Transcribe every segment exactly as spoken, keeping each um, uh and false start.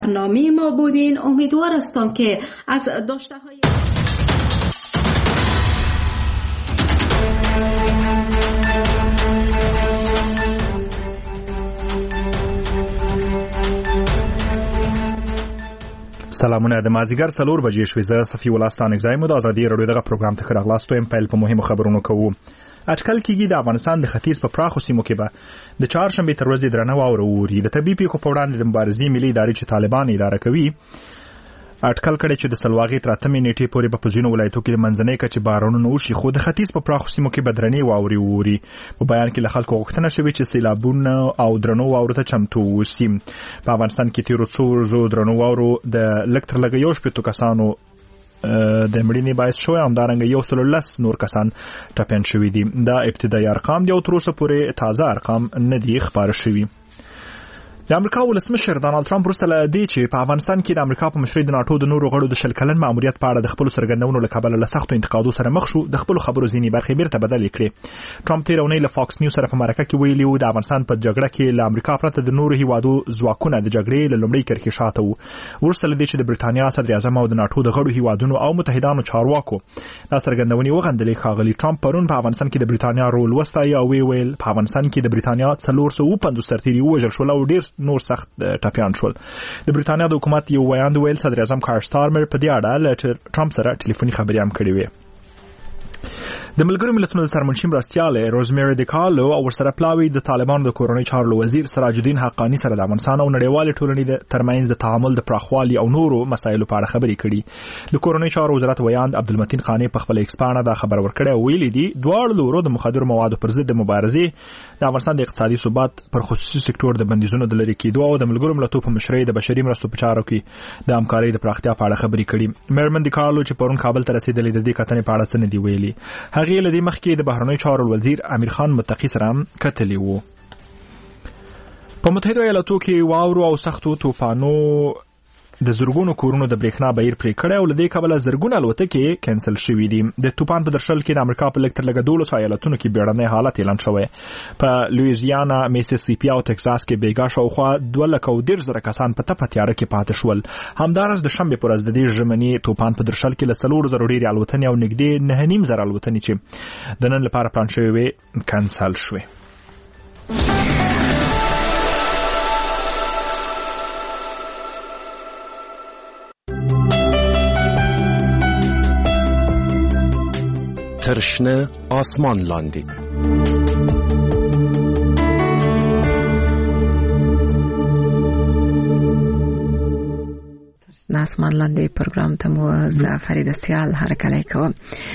برنامه ما بودین. امیدوار هستم که از داشته های سلامونه. د مازیګر څلور بجې شوې. زه صفي الله ستانک زایم د ازادي رادیو دغه پروګرام ته راغلاستو یم. پیل په مهمو خبرونو کوو. اټکل کېږي د افغانستان د ختیځ په پراخو سیمو کې به د چهارشنبې تر ورځې درنه واوره ووري. د طبي پیښو په وړاندې د مبارزې ملي ادارې چې طالبان اداره کوي اټکل کړی چې د سلواغې تر اتمې نیټې پورې به په ځینو ولایتو کې د منځنۍ کچې بارانونه وشي، خو د ختیځ په پراخو سیمو کې به درنې واورې ووري. په بیان کې له خلکو غوښتنه شوې چې سیلابونه او درنو واورو ته چمتو اوسي. په افغانستان کې تیرو څو ورځو درنو واورو د لږ تر لږه یو شپېتو کسانو د مړینې باعث شوی، همدارنګه یو سل لس نور کسان ټپیان شوي دي. دا ابتدایي ارقام دي او تر اوسه پورې تازه ارقام نه دي خپاره شوي. د امریکا ولسمشر ډانلډ ټرمپ وروسته له دې چې په افغانستان کې د امریکا په مشرۍ د ناټو د نورو غړو د شل کلن ماموریت په اړه د خپلو څرګندونو له کبله له سختو انتقادو سره مخ شو، د خپلو خبرو ځینې برخې بیرته بدلې کړې. ټرمپ تېره اونۍ له فاکس نیوز سره په مرکه کې ویلي و د افغانستان په جګړه کې له امریکا پرته د نورو هیوادو ځواکونه د جګړې له لومړۍ کرښې شاته وو. وروسته له دې چې د برېټانیا صدر اعظم او د ناټو د غړو هیوادونو او متحدانو چارواکو دا څرګندونې وغندلې، ښاغلي ټرمپ پرون په افغانستان کې د برېټانیا رول وستایه او ویل په افغانستان کې د برېټانیا څلور سوه پنځوس سرتیري ووژل شول او ډېر نور سخت ټپیان شول. د برېټانیا د حکومت یو ویاند ویل صدر اعظم کار سټارمر په دې اړه له ټرمپ سره ټلیفوني خبرې هم کړې وې. د ملګرو ملتونو د سرمنشي مرستیاله روزمیری دیکالو او ورسره پلاوی د طالبانو د کورنۍ چارو وزیر سراج الدین حقانی سره د افغانستان او نړیوال ټولنې د ترمنځ د تعامل د پراخوالي او نورو مسایلو په اړه خبرې کړي. د کورنۍ چارو وزارت ویاند عبدالمتین خانی په خپل ایکس باندې دا خبر ورکړی او ویلي دي دواړو لورو د مخدر موادو پر ضد د مبارزې، د افغانستان د اقتصادي ثبات پر خصوصي سکتور د بندیزونو د لرې کېدو او د ملګرو ملتونو په مشرۍ د بشري مرستو په چارو کې د همکارۍ د پراختیا په اړه خبرې کړي. میرمن دیکالو چې پرون کابل ته رسیدلې د دې کتنې په اړه څه نه دی ویلي. هغه له دې مخکې د بهرنیو چارو وزیر امیر خان متقی سره هم کتلی وو. په متحده ایالاتو کې واورو او سختو طوفانو د زرګونو کورونو د برېښنا بهیر پرې کړی او له دې کبله زرګونه الوتکې کینسل شوي دي. د طوفان په درشل کې د امریکا په لږ تر لږه دولسو ایالتونو کې بیړنی حالت اعلان شوی. په لویزیانا، میسیسیپي او ټکساس کې بیګا شاوخوا دوه لکه او دېرش زره کسان په تپه تیاره کې پاتې شول. همداراز د شنبې په ورځ د دې ژمني طوفان په درشل کې له څلور زرو ډېرې الوتنې او نږدې نهه نیم زره الوتنې چې د نن لپاره پلان شوې وې کینسل شوې. ترشنه آسمان لاندې ترشنه آسمان لاندې پروګرام ته مو زه فرید سیال هرکلی کوم.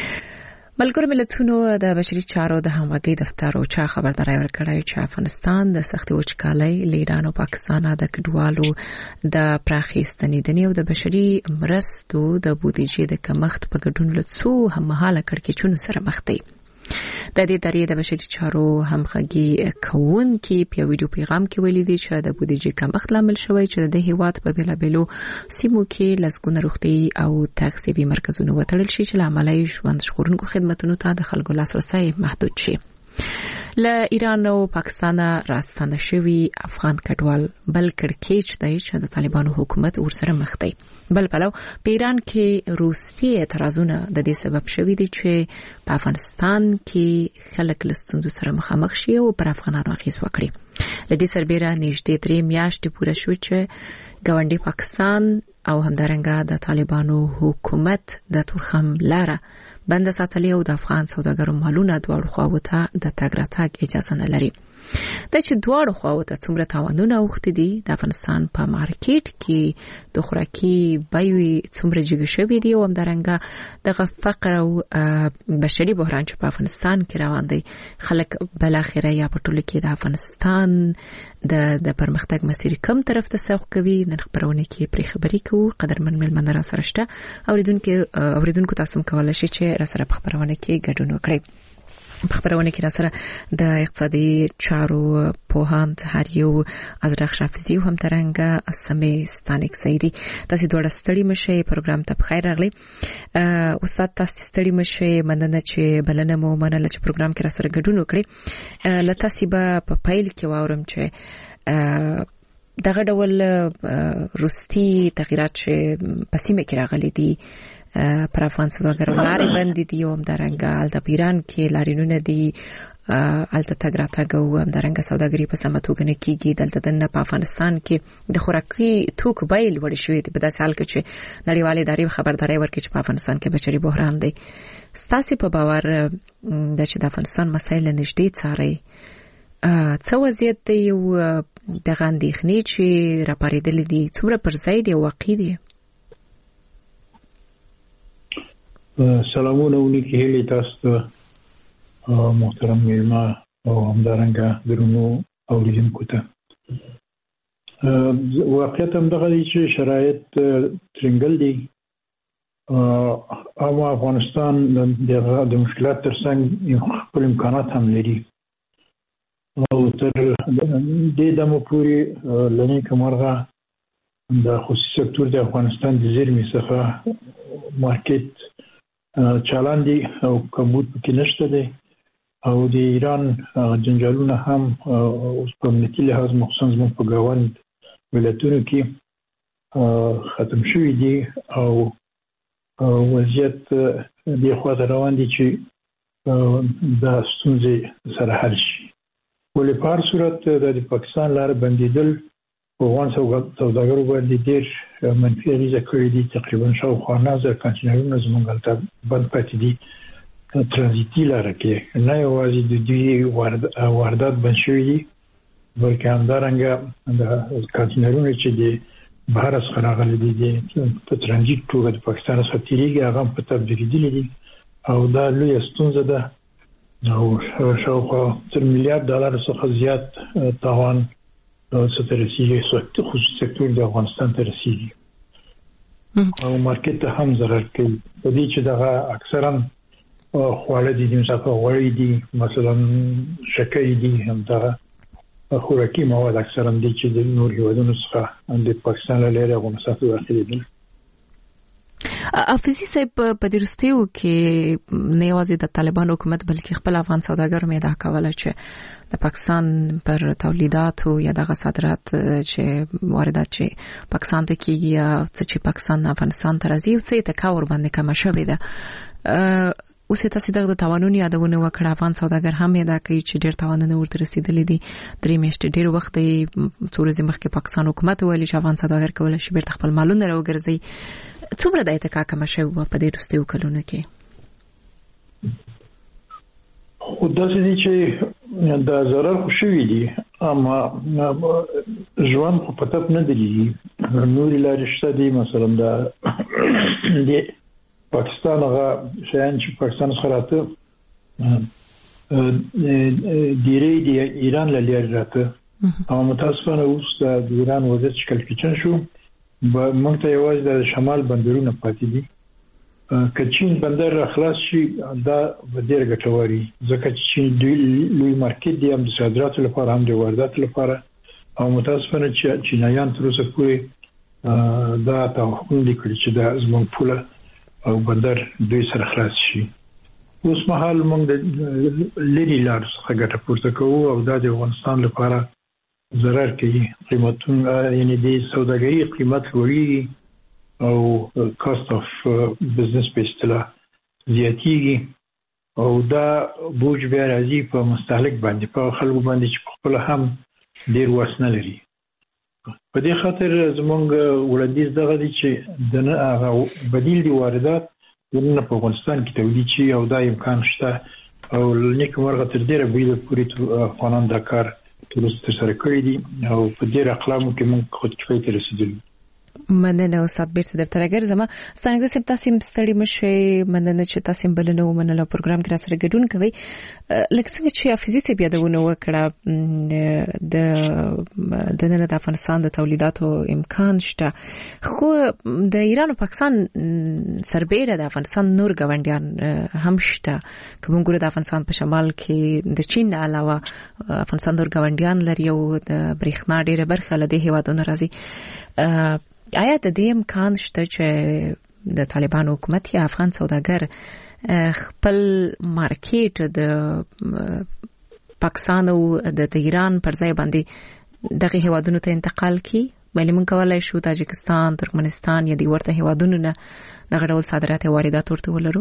ملګرو ملتونو د بشري چارو د همغږۍ دفتر او چا خبرداري ورکړی چې افغانستان د سختي وچکالۍ له ایران او پاکستان د کډوالو د پراخې ستنېدنې او د بشري مرستو د بودیجې د کمښت په ګډون له څو هممهاله کړکېچونو سره مخ دی. د دې ادارې د بشري چارو همغږي کوونکي په ویډیو پیغام کې ویلي دي چې د بودیجې کمښت لامل شوی چې د هیواد په بیلابېلو سیمو کې لسګونه روغتي او تغذیوي مرکزونه وتړل شي چې له امله یې ژوند ژغورونکو خدماتو ته د خلکو لاسرسی محدود شي. له ایران او پاکستان راستانه شوی افغان کډوال بل کړکېچ دی چې د طالبانو حکومت ورسره مخ دی. بل پلو په ایران کې روسي اعتراضونه د دې سبب شوي دي چې په افغانستان کې خلک له ستونزو سره مخامخ شي او پر افغانانو اغېز وکړي. له دې سربېره نږدې درې میاشتې پوره شو چې ګاونډي پاکستان او همدارنګه د طالبانو حکومت د تورخم لاره بند ساتلې او د افغان سوداګرو مالونه دواړو خواو ته د تګ راتګ اجازه نه لري. دا چې دواړو خواو ته څومره تاوانونه اوښتي دي، د افغانستان په مارکیټ کې د خوراکي بیې څومره جګې شوي دي او همدارنګه دغه فقر او بشري بحران چې په افغانستان کې روان دی، خلک بالاخره یا په ټوله کې د افغانستان د د پرمختګ مسیر کوم طرف ته سوق کوي. نن خبرونه کې پرې خبرې کوو. قدرمن مېلمانه را سره شته. اوریدونکو اوریدونکو تاسو هم کولای شئ چې را سره په خبرونه کې ګډون وکړئ. په خبرونه کې را سره د اقتصادي چارو پوهاند هریو ازرق شافزی او همدارنګه سمې ستانک سیدی. تاسو دوړه ستړي مشه پروګرام ته بخیر راغلی. استاد تاسو ستړي مشه، مننه چې بلنه مو منله چې پروګرام کې را سره ګډون وکړئ. لته سی په پیل کې واورم چې دغه ډول روستي تغیرات چې په سیمه کې راغلي دي پر افغان سوداګرو لارې بندې دي او همدارنګه هلته په ایران کې لارینونه دي، هلته تګ راتګ او همدارنګه سوداګري په سمه توګه نه کېږي. دلته دننه په افغانستان کې د خوراکي توکو بیې لوړې شوې دي په داسې حال کې چې نړیوالې ادارې خبرداری ورکړي چې په افغانستان کې بشري بحران دی. ستاسې په باور د چې د افغانستان مسایل نږدې څارئ، څه وضعیت دی او دغه اندېښنې چې راپارېدلې دي څومره پر ځای دي او واقعي دي؟ سلامونه ولیکي هیلې تاسو ته محترم میلمه او همدارنګه درنو اوریدونکو ته. واقعیت هم دغه دی چې شرایط ترنګل دي. اما افغانستان د مشکلات ترڅنګ خپل امکانات هم لري او تر دې دمو پورې لنې کمرغه د خصوصي سکتور د افغانستان د زیرمې څخه مارکیټ چالان دي او کمبود پکې نشته دی او د ایران جنجالونه هم اوس په امنیتي لحاظ مخصوصا زموږ په ګاونډ ولایتونو کې ختم شوي دي او وضعیت دې خواته روان دي چې دا ستونزې سره حل شي. ولې په هر صورت د پاکستان لاره بندېدل په افغان سوداګرو باندې ډېر منفي اغېزه کړې دي. تقریبا شاوخوا نهه زره کانټینرونه زموږ هلته بند پاتې دي ترانزیتي لاره کې. نه یوازې د دوی واردات بند شوي دي بلکې همدارنګه د کانټینرونه چې د بهر څخه راغلي دي په ترانزیت توګه د پاکستان څخه تېرېږي هغه هم په تبدیلېدلي دي او دا لویه ستونزه ده او شاوخوا تر میلیارډ ډالر څخه زیات تاوان څه ته رسېږي خصوصي سکتور د افغانستان ته رسېږي او مارکیټ ته هم ضرر کوي. په دې چې دغه اکثرا خواړه دي مثلا غوړي دي مثلا شکر دي همدغه خوراکي مواد اکثرا دي چې د نور هیوادونو څخه د پاکستان له لارې افغانستان ته داخلي دي. افزي صاحب په دې وروستیو کې نه یوازې د طالبان حکومت بلکې خپل افغان سوداګرو مې دا کوله چې د پاکستان پر تولیداتو یا دغه صادرات چې واردات چې پاکستان ته کیږي یا څه چې پاکستان افغانستان ته راځي او څه تکاور باندې کم شوی ده. اوس تاسو دغه تاوانونه یادونه وکړه، افغان سوداګر هم یاد کوي چې ډېر تاوانونه ورته رسیدلې دي. درې میاشتې ډېر وخت یې څو ورځې مخکې پاکستان حکومت ویلي چې افغان سوداګر کولای شي بیرته خپل مالونه راوګرځي. څومره د اتکا کم شوی په دې وروستیو کلونو کې؟ خو داسې دي چې د ضرر خو شوي دي اما ژوند خو په تپ نه درېږي. نورې لارې شته دي مثلا د پاکستان هغه شیان چې پاکستان څخه راته ډېرې د ایران له لارې راته او متاسفانه اوس د ایران وضعیت چې کلکچن شو موږ ته یوازې د شمال بندرونه پاتې دي. که چین بندر خلاص شي دا به ډېر ګټوري ځکه چې چین لوی مارکیټ دی هم د صادراتو لپاره هم د وارداتو لپاره او متاسفانه چې چینایان تر اوسه پورې دا توقع نه کړی چې دا زموږ پوله او بندر دوی سره خلاص شي. اوس مهال موږ د لري لار څخه ګټه پورته کوو او دا د افغانستان لپاره ضرر کوي. قیمتونه یعنی د سوداګرۍ قیمت لوړیږي او کاست اف بزنس په اصطلاح زیاتیږي او دا بوج بیا راځي په مستهلک باندې په خلکو باندې چې خپل هم ډیر وسنه لري. په دې خاطر زمونږ وړاندیز دغه دي چې د نه هغه بدیل دی واردات ورنه په افغانستان کې تولید شي او دا امکان شته او نیک مرغه تر ډیره بیل پوری افغانان دا کار تر سره کړی دي او په دې اقلامو کې موږ خود کفایت رسیدلی. مننه استاد بیرته درته راګرځم. ستانګه سم تاسو ستړي مشه مننه چې تاسو بلنه ومنله پروګرام کې را سره ګډون کوي. لکه څنګه چې حافظي سي بیا دونه وکړه د د نن د افغانستان د تولیداتو امکان شته خو د ایران او پاکستان سربېره د افغانستان نور ګاونډیان هم شته. کوم ګوره د افغانستان په شمال کې د چین علاوه افغانستان نور ګاونډیان لري او د برېښنا ډېره برخه له دې هیوادونو راځي. آیا د دې امکان شته چې د طالبان حکومت یا افغان سوداګر خپل مارکیټ د پاکستان او د ایران پر ځای باندې دغه هیوادونو ته انتقال کی ولی مونږ کولای شو تاجکستان ترکمنستان یا دی ورته هیوادونو نه دغه ډول صادرات او واردات ورته ولرو.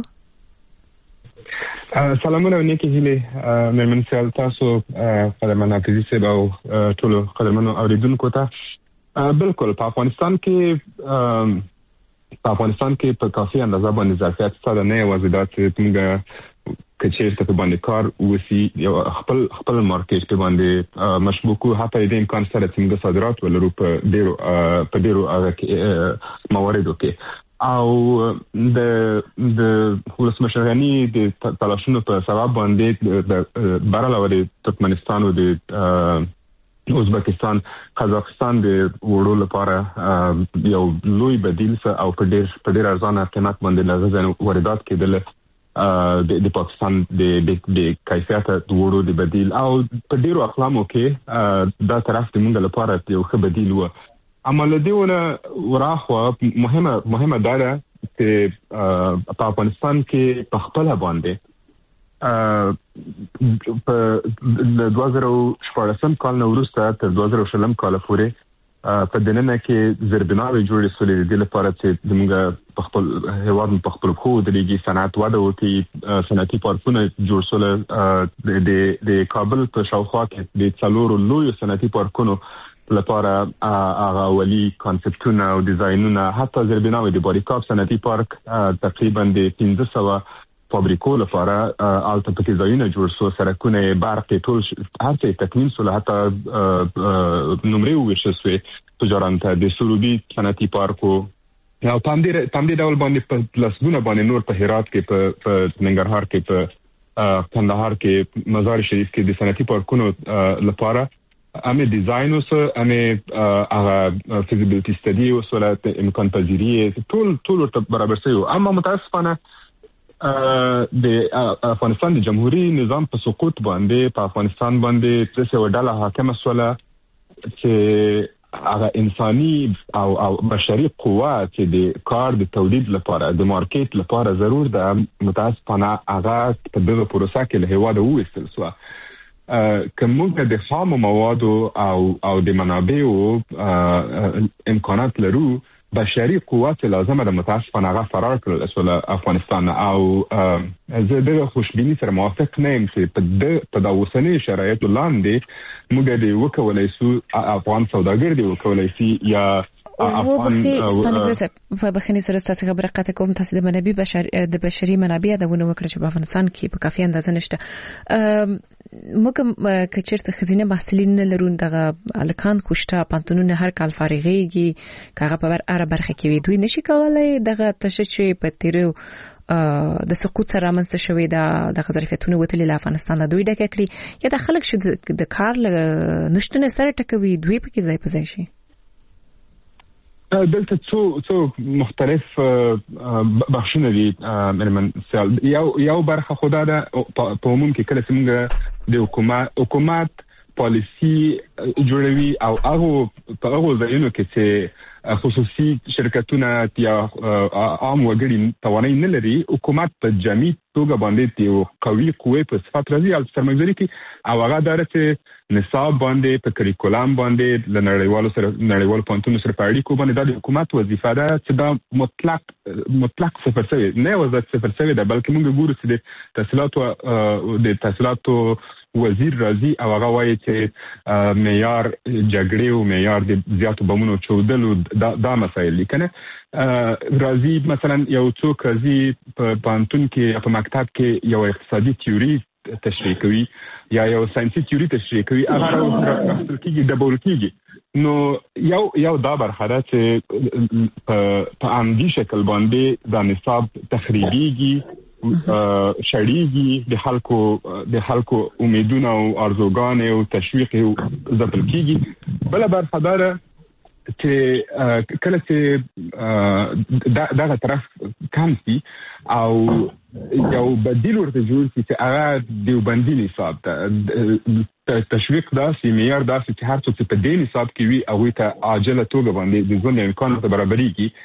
سلامونه نیکی هیله مېرمن سیال تاسو قدرمن حافظي صاحب او ټول قدرمنو اوریدونکو ته بالکل په افغانستان کې په افغانستان کې په کافي اندازه باندې ظرفیت ستاسو نه یوازې دا چې څنګه کچیر ته باندې کار وسی یو خپل خپل مارکیټ په باندې مشبوکو حتی د امکان سره څنګه صادرات ولرو په ډیرو په ډیرو مواردو کې او د د ولسمشرغنی د تلاشونو په سبب باندې د بهرالو د ترکمنستان او د ازبکستان قزاقستان د وړو لپاره یو لوی بدیل او په ډیر په ډیر ارزانه قیمت باندې لغزن واردات کېدل د د پاکستان د د کیفیت د وړو د بدیل او په ډیرو اقلامو کې دا طرف د موږ لپاره یو ښه بدیل و. اما لديونا وراخوا مهمه مهمه ده چې په افغانستان کې په خپل باندې په دوه زره شپږم کال نو وروسته تر دوه زره شلم کال پورې په دننه کې زربناوي جوړې سولې د لپاره چې موږ په خپل هیواد په خپل خو د لګي صنعت وده وکړي صنعتي پارکونه جوړ سول د د کابل په شاوخوا کې د څلورو لوی صنعتي پارکونو لپاره هغه ولي کانسپټونه او ډیزاینونه حتی زربناوي د باریکاب صنعتي پارک تقریبا د پنځه سوه فابریکو لپاره الته پکې ځایونه جوړ شو سرکونه برق ټول هر څه تکمیل شول حتی نمرې وشو سوی تجارت د سروبي صنعتي پارکو او پام دې پام دې ډول باندې په لاسونه باندې نور په هرات کې په ننګرهار کې په کندهار کې مزار شریف کې د صنعتي پارکونو لپاره امه ډیزاین اوس امه هغه فیزیبিলিټی سټډي او سولات امکان پذیری ټول ټول برابر شوی اما متاسفانه د افغانستان د جمهوریت نظام په سقوط باندې په افغانستان باندې څه وډاله حاکمه سوله چې هغه انساني او او بشري قوت چې د کار د تولید لپاره د مارکیټ لپاره ضرور ده متاسفانه هغه په دغه پروسه کې له هواده وېستل شو. کومه د خام موادو او او د منابعو امکانات لرو بشري قوت لازمه د متاسفانه هغه فرار کړل اسول افغانستان او زه د خوشبینی سره موافق نه یم چې په د تداوسنی شرایطو لاندې موږ د وکولای سو افغان سوداګر دی وکولای سي یا و بخي ستانه په بخنی سره تاسو خبره قطع کوم تاسو د منابع بشر د بشري منابع د ونه وکړه چې په افغانستان کې په کافي اندازه نشته موږ کچرته خزینه محصلین نه لرون دغه الکان کوشته پانتونونه هر کال فارغيږي کاغه په اره برخه کې وي دوی نشي کولای دغه تشچې په تیرو د سقوط سره منځ شوی دا د ظرفیتونو وتلې له افغانستان د دوی ډکه کړی یا د خلک شو د کار نشټونه سره ټکوي دوی په کې ځای په ځای شي. دلته څو څو مختلف بخشونه دي مېرمن سیال یو یو برخه خدا ده په عموم کې کله څنګه د حکومت حکومت پالیسی جوړوي او هغه په هغه ځایونو کې چې خصوصي شرکتونه یا عام وګړي توانایي نه لري حکومت په جامع توګه باندې یو قوي قوه په صفات راځي او سرمایه‌ګذاري کې او هغه درته نصاب باندې په کریکولم باندې لنړیوالو سره نړیوالو پانتونو سره په اړیکو باندې د حکومت وظیفه ده چې دا مطلق مطلق صفر شوی نه وځي صفر شوی ده بلکې موږ ګورو چې د تحصیلاتو د تحصیلاتو وزیر راضي او هغه وایي چې معیار جګړې او معیار د زیاتو بمونو چودلو دا, دا مسایل لیکنه راضي مثلا یو څوک راضي په پانتون کې یا په مکتب کې یو اقتصادي تیوري تشریح کوي یا یو ساينسي تیوري تشریح کوي هغه راځي کېږي ډبل کېږي نو یو یو دا برخه ده چې په عمدي شکل باندې د نصاب تخریبيږي شړیږي د خلکو د خلکو امیدونه او ارزوګانې او تشویق او ځپل کېږي بل برخه ده چې کله چې دغه طرف کم شي او یو بدیل ورته جوړ شي چې هغه دیوبندي نصاب ته تشویق داسې معیار داسې چې هر څوک په دې نصاب کې وي هغوی ته عاجله توګه باندې د ژوند امکان ته برابرېږي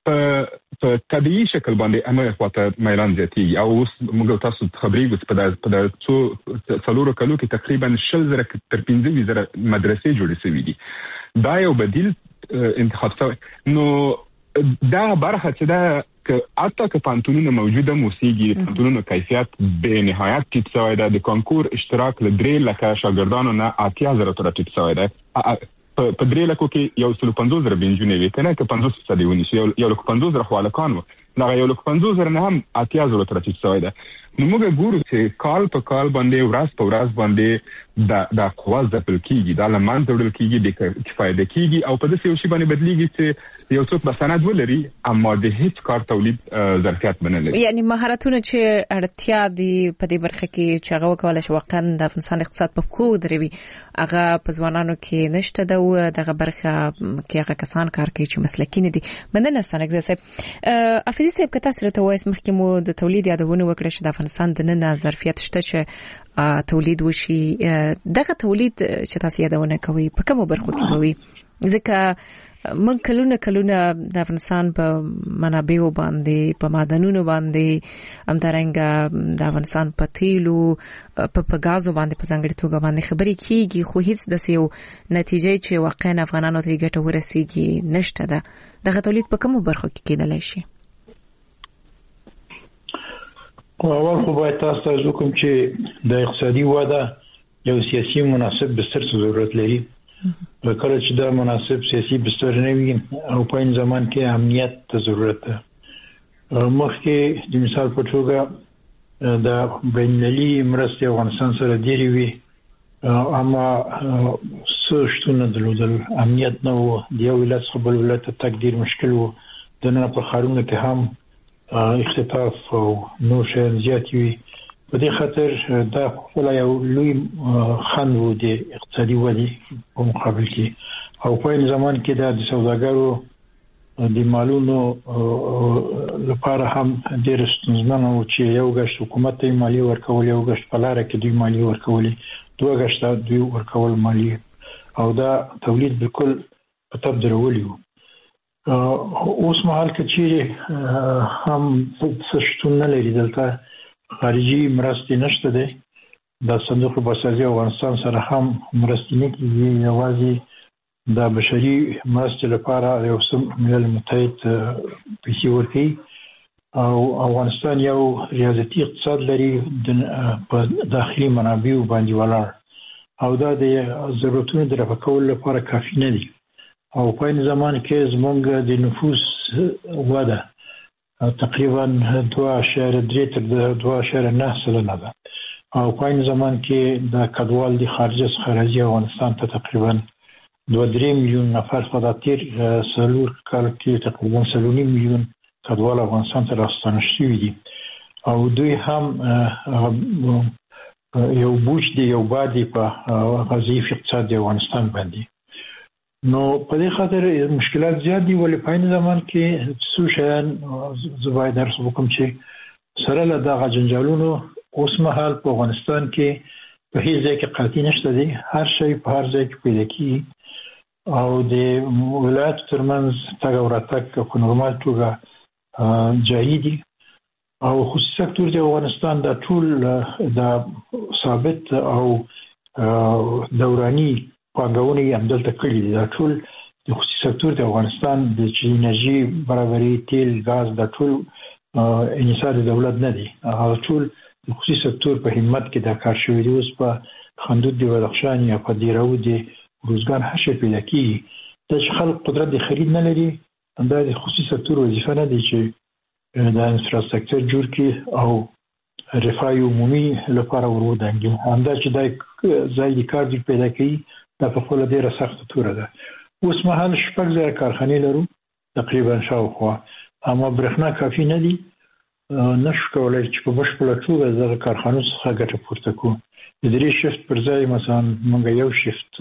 په په طبيعي شکل باندې امر خواته میلان زیاتیږي او اوس موږ تاسو خبرې وس په د په د څو څلورو کلو کې تقریبا شل زره تر پنځه زره مدرسې جوړې شوې دي. دا یو بدیل انتخاب شوی. نو دا برخه چې دا که حتی که پانتونونه موجوده موسیقي پانتونونو کیفیت به نهایت ټیټ شوی دی. د کانکور اشتراک له درې لکه شاګردانو نه اتیا زره تر ټیټ شوی دی. په درې لکو کې یو سل پنځوس زره بنجونه وي کنه که پنځوس فیصد ونیسي یو لک پنځوس زره خالقان وو دا یو لک پنځوس زره نه هم اتیا زره تر ټیټ شوی دی. نو موږ ګورو چې کال په کال باندې ورځ په ورځ باندې دا دا قواز د پلکیږي دا لمن جوړل کیږي د کفایده کیږي او په دې یو شی باندې بدلیږي چې یو څوک بسند ولري اما د هیڅ کار تولید ظرفیت بنلري. یعنی مهارتونه چې اړتیا دي په دې برخه کې چې هغه وکول شي واقعا د افغانستان اقتصاد په خو دروي هغه په ځوانانو کې نشته دا دغه برخه کې هغه کسان کار کوي چې مسلکي نه دي. مننه ستاسو صاحب افیدی صاحب کته سره ته وایس مخکې مو د تولید یادونه وکړه چې د افغانستان د نن ظرفیت شته چې تولید وشي. دغه تولید چې تاسو یادونه کوي په کومو برخو کې وي ځکه من کلونه کلونه د افغانستان په منابعو باندې په معدنونو باندې همدارنګه د افغانستان په تیلو په په غازو باندې په ځانګړي توګه باندې خبرې کیږي خو هیڅ د سیو نتیجې چې واقعا افغانانو ته ګټه ورسیږي نشته ده. دغه تولید په کومو برخو کې کېدلی شي؟ اول خو باید تاسو ته وکم چې د اقتصادي وده یو سیاسي مناسب بستر ضرورت لري. وکړه چې دا مناسب سیاسي بستر نه وي او په این زمان کې امنیت ته ضرورت ده. مخکې د مثال په توګه د بینالي مرستې افغانستان سره ډېری وي اما څه شتونه درلودل امنیت نه و د یو ولایت څخه بل ولایت ته تګ ډېر مشکل و. د نن په ښارونو کې هم اختطاف او نور شیان زیات وي. په دې خاطر دا خپل یو لوی خنډ و د اقتصادي ودې په مقابل کې او په زمان کې د سوداګرو د مالونو لپاره هم ډېر ستونزمن و چې یو غشت حکومت ته مالی ورکول یو غشت په لار کې دوی مالی ورکول دوه غشت دوی ورکول مالی او دا تولید بالکل په تب درولي و. اوس مهال کې چې هم څه شتون نه لري دلته خارجي مرستې نشته ده. د صندوق بسازي افغانستان سره هم مرستې نه کیږي. یوازې د بشري مرستې لپاره یو سم ملل متحد پیسې ورکوي او افغانستان یو ریاضتي اقتصاد لري په داخلي منابعو باندې ولاړ او دا د ضرورتونو د رفع کولو لپاره کافي نه دي. او په این زمان کې زمونږ د نفوس وده تقریبا دوه اشاریه درې تر دوه اشاریه نه سلنه ده او په این زمان کې د کډوال د خارجه څخه راځي افغانستان ته تقریبا دوه درې میلیون نفر په داتیر سلور کال کې تقریبا سلور میلیون کډوال افغانستان ته راستنه شوي دي او دوی هم یو بوج دی یو بادي په غزيف اقتصاد د افغانستان باندې. نو په دې خاطر مشکلات زیات دي ولې په این زمان کې څو شیان زبای درس وکم چې سره له دغه جنجالونو اوس مهال په افغانستان کې په هیڅ ځای کې قاطع نشته دي. هر شی په هر ځای کې پیدا کیږي او د ولایت ترمنځ تګ او راتګ په نورمال توګه جاري دي او خصوصي سکتور د افغانستان د ټول د ثابت او دوراني پانګونې هم دلته کړي دي. دا ټول د خصوصي سکتور د افغانستان د انرژي برابرۍ تیل غاز د ټول انحصار د دولت نه دي. هغه ټول د خصوصي سکتور په همت کې د کار شوی دی. اوس په خندود دی بدخشان یا په دیراو دی روزګار هشه پیدا کیږي. د خلک قدرت د خرید نه لري دا د خصوصي سکتور وظیفه نه دي چې د انفراستراکچر جوړ کړي او رفاه عمومي لپاره ورودانګي. همدا چې د ځای د کار د پیدا کوي دا په خپل ډیره سخت توره ده. اوس مهال شپږ ځای کارخانې لرو تقریبا شاوخوا اما برېښنا کافي نه دي. نشو کولای چې په بشپړه توګه دغه کارخانو څخه ګټه پورته کړو. د درې شفت پر ځای مثلا موږ یو شفت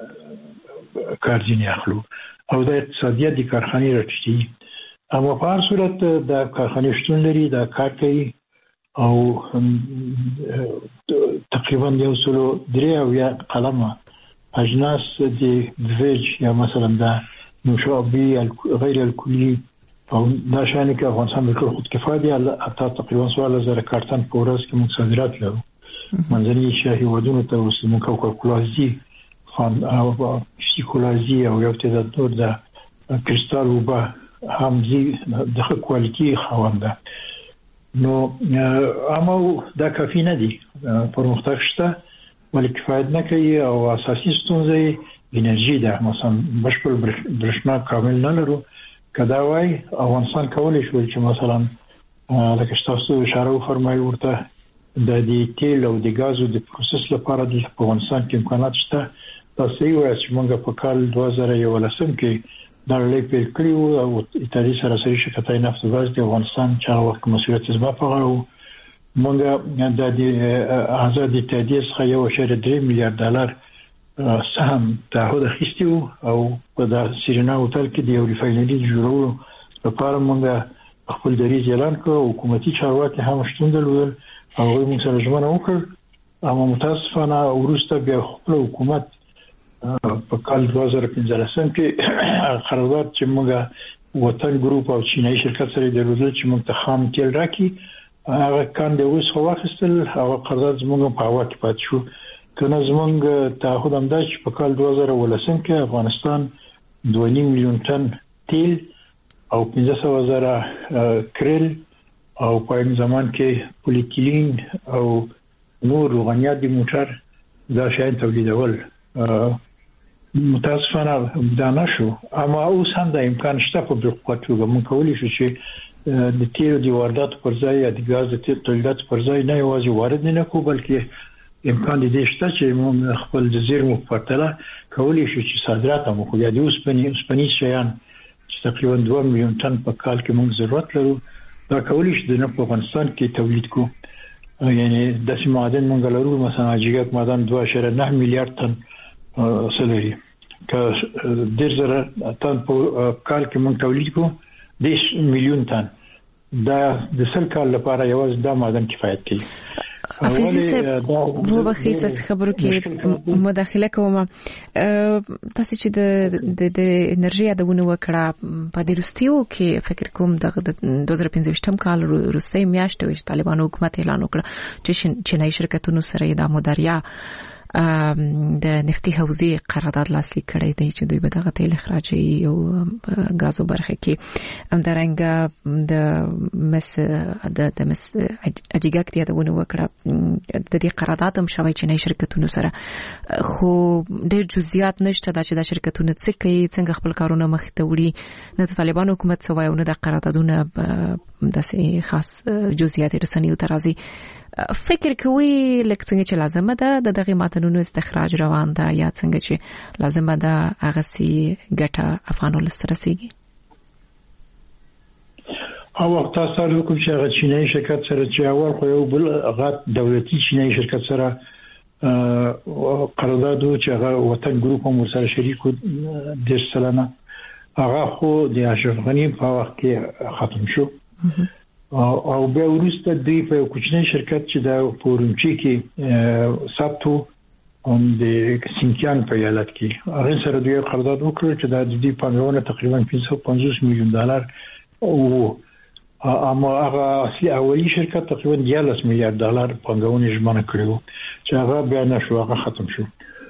کار ځینې اخلو او د اقتصادیت د کارخانې راټیټي اما په هر صورت د کارخانې شتون لري دا کار کوي او تقریبا یو سلو درې او یا قلمه اجناس د فيج یا مثلا د نوشابه غیر الکلی او دا شانې کې افغانستان بالکل خودکفا دی حتی تقریبا څوارلس زره کارتن په ورځ کې موږ صادرات لرو. منځني ایشیا هیوادونو ته اوس موږ کوکاکولازي فان او سیکولازي او یو تعداد نور د کریستال وبا همزي د کوالټي خوانده. نو اما دا کافي نه دي، پرمختګ شته ولی کفایت نه کوي او اساسي ستونزې انرژي ده. مثلا بشپړ برېښنا کامل نه لرو. کدا وای افغانستان کولای شو چې مثلا لکه تاسو اشاره وفرمایي ورته د دې تیل او د غازو د پروسس لپاره د افغانستان کې امکانات شته. تاسو یې وایي چې موږ په کال دوه زره یولسم کې دا لې په کلیو او ایتالیا سره سره شرکتای نفت او غاز د افغانستان چې هغه وخت مسؤلیت زما په غاړه و. موږ د آزادي تادیه څخه یو اشاریه درې میلیارډ ډالر سهم تعهد اخیستی او په د سیرینا هوټل کې د یو ریفاینري جوړولو لپاره موږ خپل دریځ اعلان کړ. حکومتي چارواکي هم شتون درلودل او موږ سره ژمنه وکړ. اما متاسفانه وروسته بیا خپل حکومت په کال دوه زره پنځلسم کې قرارداد چې موږ وطن ګروپ او چینایي شرکت سره درلودل چې موږ ته خام تیل راکړي، هغه کان د اوس واخیستل. هغه قرارداد زموږ په هوا کې پات شو. کنه زمونږ تعهد هم دا چې په کال دوه زره ولسم کې افغانستان دوه نیم میلیون ټن تیل او پنځه سوه زره کریل او په این زمان کې پولیتیلین او نور روغنیات د موټر دا شاید تولیدول. متاسفانه دا نشو، اما اوس هم د امکان شته په بقوه توګه موږ کولی شو چې د تیل د واردات پر ځای یا د غاز د تولیدات پر ځای نه یوازې وارد نه کو بلکې امکان دې شته چې موږ خپل د زیرمو په پرتله کولی شو چې صادرات هم خو د اوسپنې اوسپنیز شیان چې تقریبا دوه میلیون ټن په کال کې موږ ضرورت لرو دا کولی شو د افغانستان کې تولید کو. یعنی د سیمادن موږ لرو مثلا جګک معدن دوه اشاریه نه میلیارډ ټن سلري که ډیر زره ټن په کال کې موږ تولید کو دیش میلیون ټن دا د سل کال لپاره یوازې دا معدن کفایت کوي. افیزی صاحب وو بخیس از خبرو کې مداخله کوم. تاسو چې د د انرژي یادونه وکړه په دې رستیو کې فکر کوم د دوه زره پنځه کال روسي میاشت وش طالبانو حکومت اعلان وکړ چې چینایي شرکتونو سره د مداریا د نفتي حوزې قرارداد لاسلیک کړی دی چې دوی به دغه تیل اخراجي او غازو برخه کې همدارنګه د مس د د مس اجیګاک دی دونه وکړه د دې قرارداد هم شوی چې نه شرکتونو سره خو ډېر جزئیات نشته دا چې د شرکتونو څه کوي څنګه خپل کارونه مخ ته وړي نه د طالبان حکومت سوای او نه د قراردادونه د خاص جزئیات رسنیو ترازی فکر کوي لکه څنګه چې لازمه ده د دغه ماتنونو استخراج روان ده یا څنګه چې لازمه ده هغه سي ګټه افغانو لسره سيږي. او وخت تاسو کوم چې هغه چینایي شرکت سره چې اول خو یو بل هغه دولتي چینایي شرکت سره قرارداد چې هغه وطن ګروپ هم سره شریک د سلانه هغه خو د اشرف غنی په وخت کې ختم شو او بیا وروسته دوی په کوچنی شرکت چې د پورونچي کې ساتو هم د سینکیان په ایالت کې هغه سره دوی قرارداد وکړ چې د دې پانګونه تقریبا پنځه سوه پنځوس میلیون ډالر او اما هغه اصلي اولی شرکت تقریبا دیارلس میلیارډ ډالر پانګونه ژمنه کړو چې هغه بیا نشو هغه ختم شو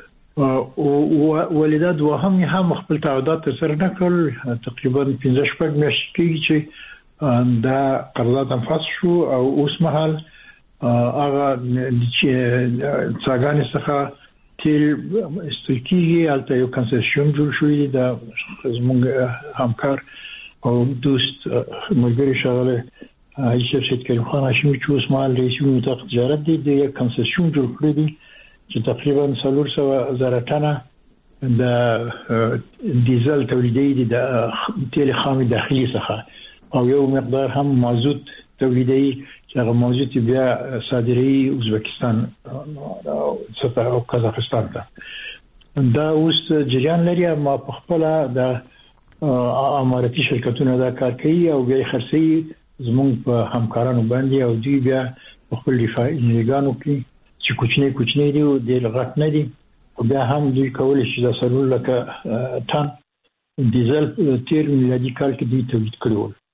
او ولادت وهم هم خپل تعهدات سره نه کړل تقریبا پنځه شپږ میاشتې کې چې دا قرارداد هم فاس شو او اوس مهال هغه چې څنګه څخه تیل استلکیږي البته یو کنسیشن جوړ شوی د زموږ همکار او دوست ملګری شغله ایشر شتکل خان هاشمي چې اوس مهال رئیس وزرا تجارت دی د یو کنسیشن جوړ کړی دی چې تقریبا څلور سوه زره ټنه د ډیزل تولیدي د تیل خام داخلي څخه او یو مقدار هم مازوت تولیدي چې هغه مازوت بیا صادري ازبکستان او قزاقستان ته دا اوس جریان لري اما په خپل د اماراتي شرکتونو دا کار کوي او بیا خرڅي زموږ په همکارانو باندې او دوی بیا په خپل ریفاینریګانو کې چې کوچنی کوچنی دی او د لغت نه دي او بیا هم دوی کولای شي د سلول لکه ټن ډیزل تیر میلادي کال کې دوی تولید کړو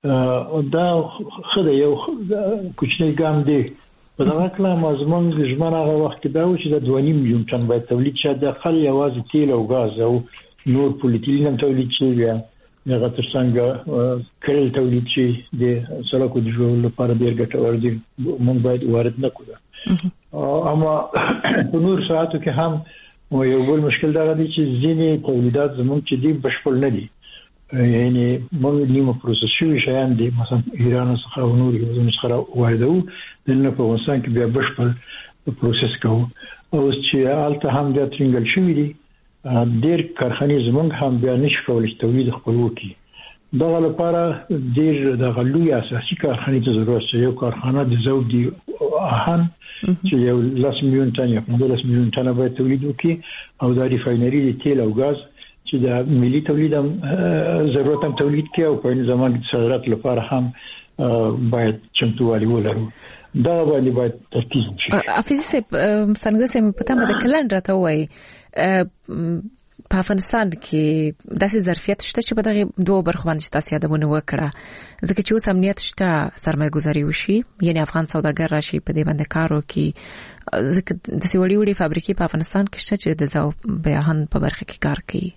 دا خدای یو کوچنی ګام دی په دا کلام زمونږ ژمنه هغه وخت کې دا و چې د دوه نیم میلیون ټن باید تولید شي د خل یوازې تیل او غاز او نور پولیټیلین هم تولید شي بیا هغه ترڅنګ کړل تولید شي د سړکو د جوړولو لپاره ډېر ګټور دي موږ باید وارد نه کړو اما په نور ساعتو کې هم یو بل مشکل دا دی چې ځینې تولیدات زموږ چې دی بشپړ نه دي یعنی موږ نیمه پروسس شوي شیان دي مثلا ایران څخه او نور هیوادونو څخه واردوو دلته په افغانستان کې بیا بشپړ پروسس کوو اوس چې هلته هم بیا ترنګل شوي دي ډېر کارخانې زموږ هم بیا نشي کولی چې تولید خپل وکړي دغه لپاره ډېر دغه لوی اساسي کارخانې ته ضرورت شته یو کارخانه د ذوب دي اهن چې یو لاس میلیون ټن یا پنځلس میلیون ټن باید تولید وکړي او دا ریفاینري د تیل او غاز چې د ملي تولید هم ضرورت هم تولید کوي او په این زمان کې صادرات لپاره هم باید چمتووالی ولرو دا باندې باید ترکیز وشي افیزي صاحب څنګه سم په تمه د کلند راته وای په افغانستان کې داسې ظرفیت شته چې په دغه دوه برخو باندې تاسو یادونه وکړه ځکه چې اوس امنیت شته سرمایه‌ګذاري وشي یعنی افغان سوداګر راشي په دې باندې کار وکړي ځکه د سیوړي وړي فابریکې په افغانستان کې شته چې د زاو بیاهن په برخه کې کار کوي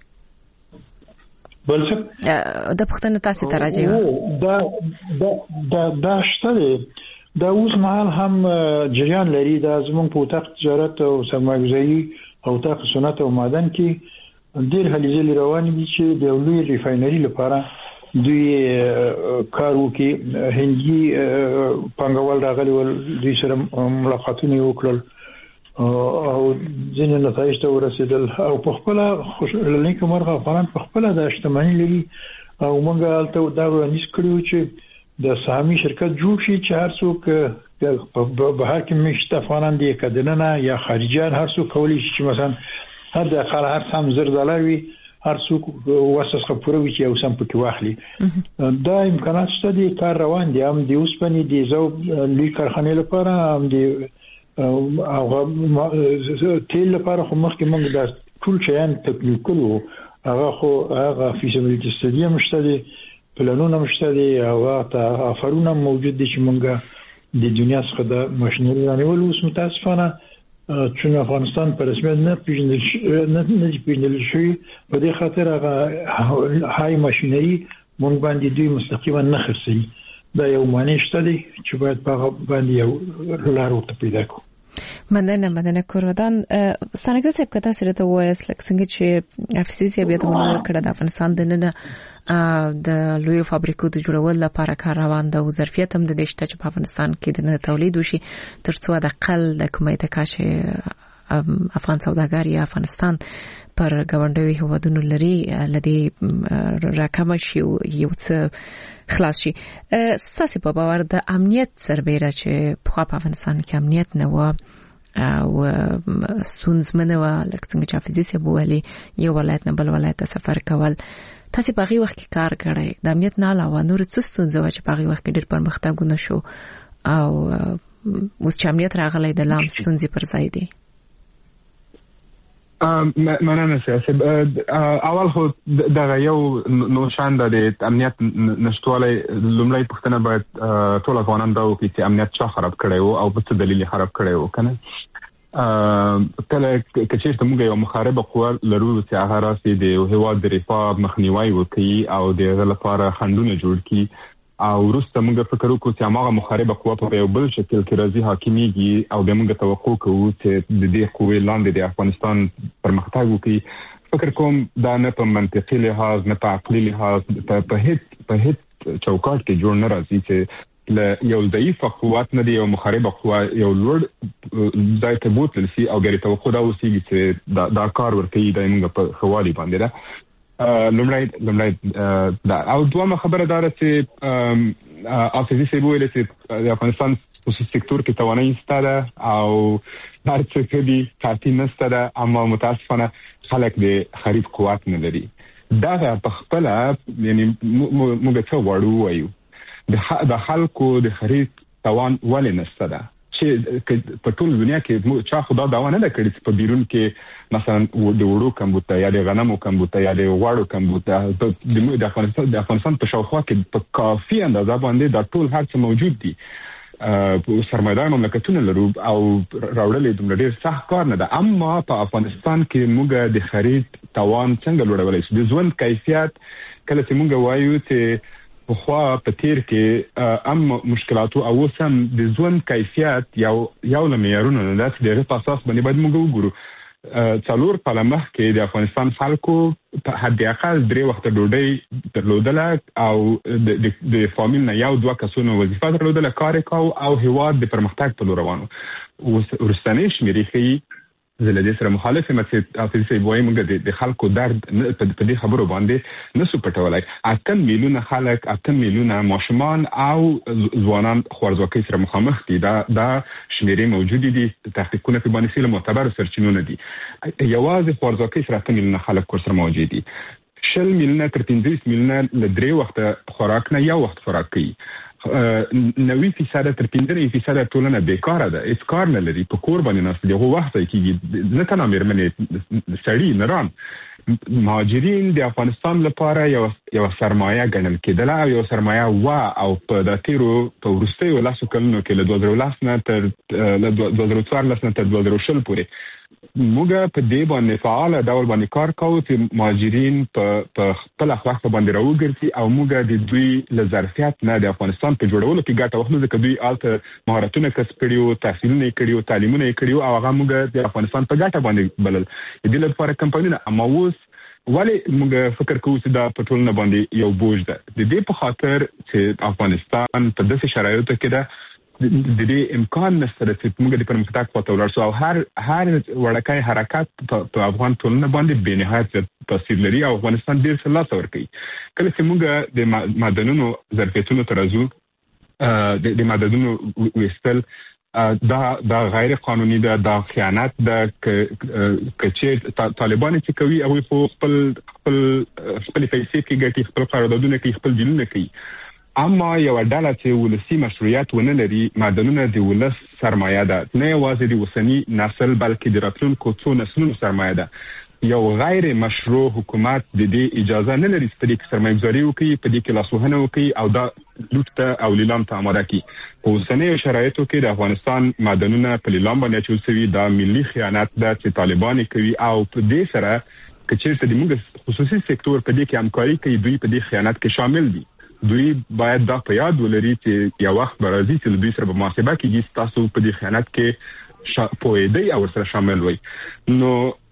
بلڅ د پښتنو تاسو ته راځي دا دا دا دا شته دا اوس مهال هم جریان لري د زموږ په وطاق تجارت او سرمایه‌ګذاري او وطاق صنعت او معدن کې ډېر هلې ځلې روانې دي چې د لوی ریفاینري لپاره دوی کار وکړي هندي پانګوال راغلي ول دوی سره ملاقاتونه وکړل او ځینې نتایج ته ورسېدل او په خپل خوشاله کومرغه افغان په خپل د اجتماعي لري او موږ هلته دا وړاندیز کړو چې د سهامي شرکت جوړ شي چې هر څوک په بهر کې مشت افغانان دي کدننه یا خارجيان هر څوک کولی شي چې مثلا هر د خلک هر سم زر ډالر وي هر څوک واسطه خپروي چې یو سم پکې واخلي دا امکانات شته دي کار روان دي هم د اوسپنې دي زو لوی کارخانې لپاره هم دي او تیل لپاره خو مخکې موږ د ټول شیان تکمیل کړو هغه خو هغه فیزیبیلیټي استډي هم شته دي پلانونه هم شته دي او هغه افرونه موجود دي چې موږ د دنیا څخه د ماشينري رانیول اوس متاسفانه چون افغانستان په رسمیت نه پیژندل نه نه پیژندل شوی په دې خاطر هغه هاي ماشينري مونږ باندې دوی مستقیما نه خرڅي دا یو معنی شته دی چې باید په باندې یو لار ورته پیدا کړو مننه مننه کوردان ستانګه صاحب کته سره ته وایس لکه څنګه چې افسیسي بیا د مونږ کړه د افغانستان د نن د لوی فابریکو د جوړولو لپاره کار روان دی او ظرفیت هم د دې شته چې په افغانستان کې د تولید وشي ترڅو د قل د کومه تکاشه افغان سوداګر یا افغانستان پر ګاونډي هوادونو لري لدی راکم شي یو څه خلاص شي ساسي په باور د امنیت سربېره چې په افغانستان کې امنیت نه و او ستونزمنه و لکه څنګه چې حافظي سي بوالي یو ولایت نه بل ولایت ته سفر کول تاسو په هغه وخت کې کار کړی د امنیت نه علاوه نور څه ستونزه و چې په هغه وخت کې ډېر پرمختګونه شو او اوس چې امنیت راغلی د لام ستونزې پر ځای دي مننه سیاسي اول خو دا یو نو شان د امنیت نشټوالي لومړی پښتنه باید ټول افغانان دا وکړي چې امنیت چا خراب کړی وو او په څه دلیل خراب کړی وو کنه کله چې موږ یو مخاربه قوه لرو چې هغه راسي د هواد د رفاه مخنیوي وکړي او د غل لپاره خندونه جوړ کړي او وروسته موږ فکر وکړو چې هغه مخاربه قوه په یو بل شکل کې راځي حاکمیږي او د موږ توقع کوو چې د دې قوې لاندې د افغانستان پرمختګ وکړي فکر کوم دا نه په منطقي لحاظ نه په عقلي لحاظ په هیڅ په هیڅ چوکاټ کې جوړ نه راځي چې ل یو ضعیف قوت نه دی یو مخاربه قوه یو لوړ ځای ته بوتل شي او ګری توقع دا اوسېږي چې دا کار ورکوي د موږ په خوالي باندې ده لومړی لومړی دا او دوه خبره دار چې افسي سي بوله چې د افغانستان خصوصي سکتور کې توانایي ستاره او هر څه کې دي کافي نشته ده اما متاسفانه خلک د خرید قوت نه لري دا په خپل یعنی موږ څه وړو وایو د خلکو د خرید توان ولې نشته ده چې په ټول دنیا کې چا خدا داوا نه کړی چې په بیرون کې مثلا د وړو کمبوته یا د غنمو کمبوته یا د غوړو کمبوته د افغانستان د افغانستان په شاوخوا کې په کافي اندازه باندې دا ټول هر څه موجود دي. سرمایدار مملکتونه لرو او راوړل دومره ډیر سخت کار نه ده، اما په افغانستان کې موږ د خرید توان څنګه لوړولای شو؟ د ژوند کیفیت کله چې موږ وایو چې په خوا په تیر کې ام مشکلاتو او سم د ژوند کیفیت یو یو لمعیارونه نه ده چې دغه په اساس باندې باید موږ وګورو. څلور کاله مخکې د افغانستان خلکو په حد اقل درې وخت ډوډۍ درلودله او د فامیل نه یو دوه کسونو وظیفه درلودله، کار کاو او هیواد د پرمختګ په لور روانو. ورستنې شمیرې ښیي زه له دې سره مخالف یم چې حافظ صاحب وایي موږ د خلکو درد په دې خبرو باندې نسو پټولی. اته میلیونه خلک، اته میلیونه ماشومان او ځوانان خوارځواکۍ سره مخامخ دي. دا دا شمیرې موجودې دي، تحقیقونه په باندې له معتبرو سرچینو نه دي. یوازې خوارځواکۍ سره اته میلیونه خلک ورسره موجود دي. شل میلیونه تر پنځه میلیونه له درې وخته خوراک نه یو وخت خوراک کوي. نوي فیصد تر پنځه فیصد ټولنه بیکاره ده، هیڅ کار نه لري، په کور باندې ناست دي. هغه وخت کېږي نه تنها مېرمنې، سړي، نران، مهاجرین د افغانستان لپاره یو یو سرمایه ګڼل کېدله او یو سرمایه وا او په د تیرو په وروستیو لسو کلونو کې له دوه زره لس نه تر له دوه زره څوارلس نه تر دوه زره شل پورې موږ په دې باندې فعال ډول باندې کار کوو چې مهاجرین په خپل وخت باندې راوګرځي او موږ د دوی له ظرفیت نه د افغانستان په جوړولو کې ګټه واخلو، ځکه دوی الته مهارتونه کسب کړي او تحصیلونه یې کړي او تعلیمونه یې کړي او هغه موږ د افغانستان په ګټه باندې بلل. دې لپاره کمپاینونه اما اوس ولې موږ فکر کوو چې دا په ټولنه باندې یو بوج ده؟ د دې په خاطر چې افغانستان په داسې شرایطو کې ده د دې امکان نشته چې موږ د پرمختګ په تور سره هر هر وړکای حرکت په افغان ټولنه باندې بې نهایت تاثیر لري او افغانستان ډیر څه لاس ورکوي. کله چې موږ د معدنونو ظرفیتونو ته راځو، د معدنونو ویستل دا دا غیر قانوني ده، دا خیانت ده. که چې طالبان چې کوي هغوی خو خپل خپل خپل پیسې کې ګټي، خپل قراردادونه کوي، خپل دیلونه کوي. اما یو ډله چې ولسی مشروعیت ونه لري، معدنونه د ولس سرمایه ده، نه یوازې د اوسني نسل بلکې د راتلونکو څو نسلونو سرمایه ده. یو غیر مشروع حکومت د دې اجازه نه لري چې په دې کې سرمایه‌ګذاري وکړي، په دې کې لاسوهنه وکړي او دا لوټ ته او لیلام ته آماده کړي. په اوسنیو شرایطو کې د افغانستان معدنونه په لیلام باندې اچول شوي، دا ملي خیانت ده چې طالبان کوي او په دې سره که چېرته د موږ خصوصي سکتور په دې کې همکاري کوي، دوی په دې خیانت کې شامل دي. دوی باید دا په یاد ولري چې یو وخت به راځي چې دوی سره به محاسبه کېږي، تاسو په دې خیانت کې پوهېدئ او ورسره شامل وئ. نو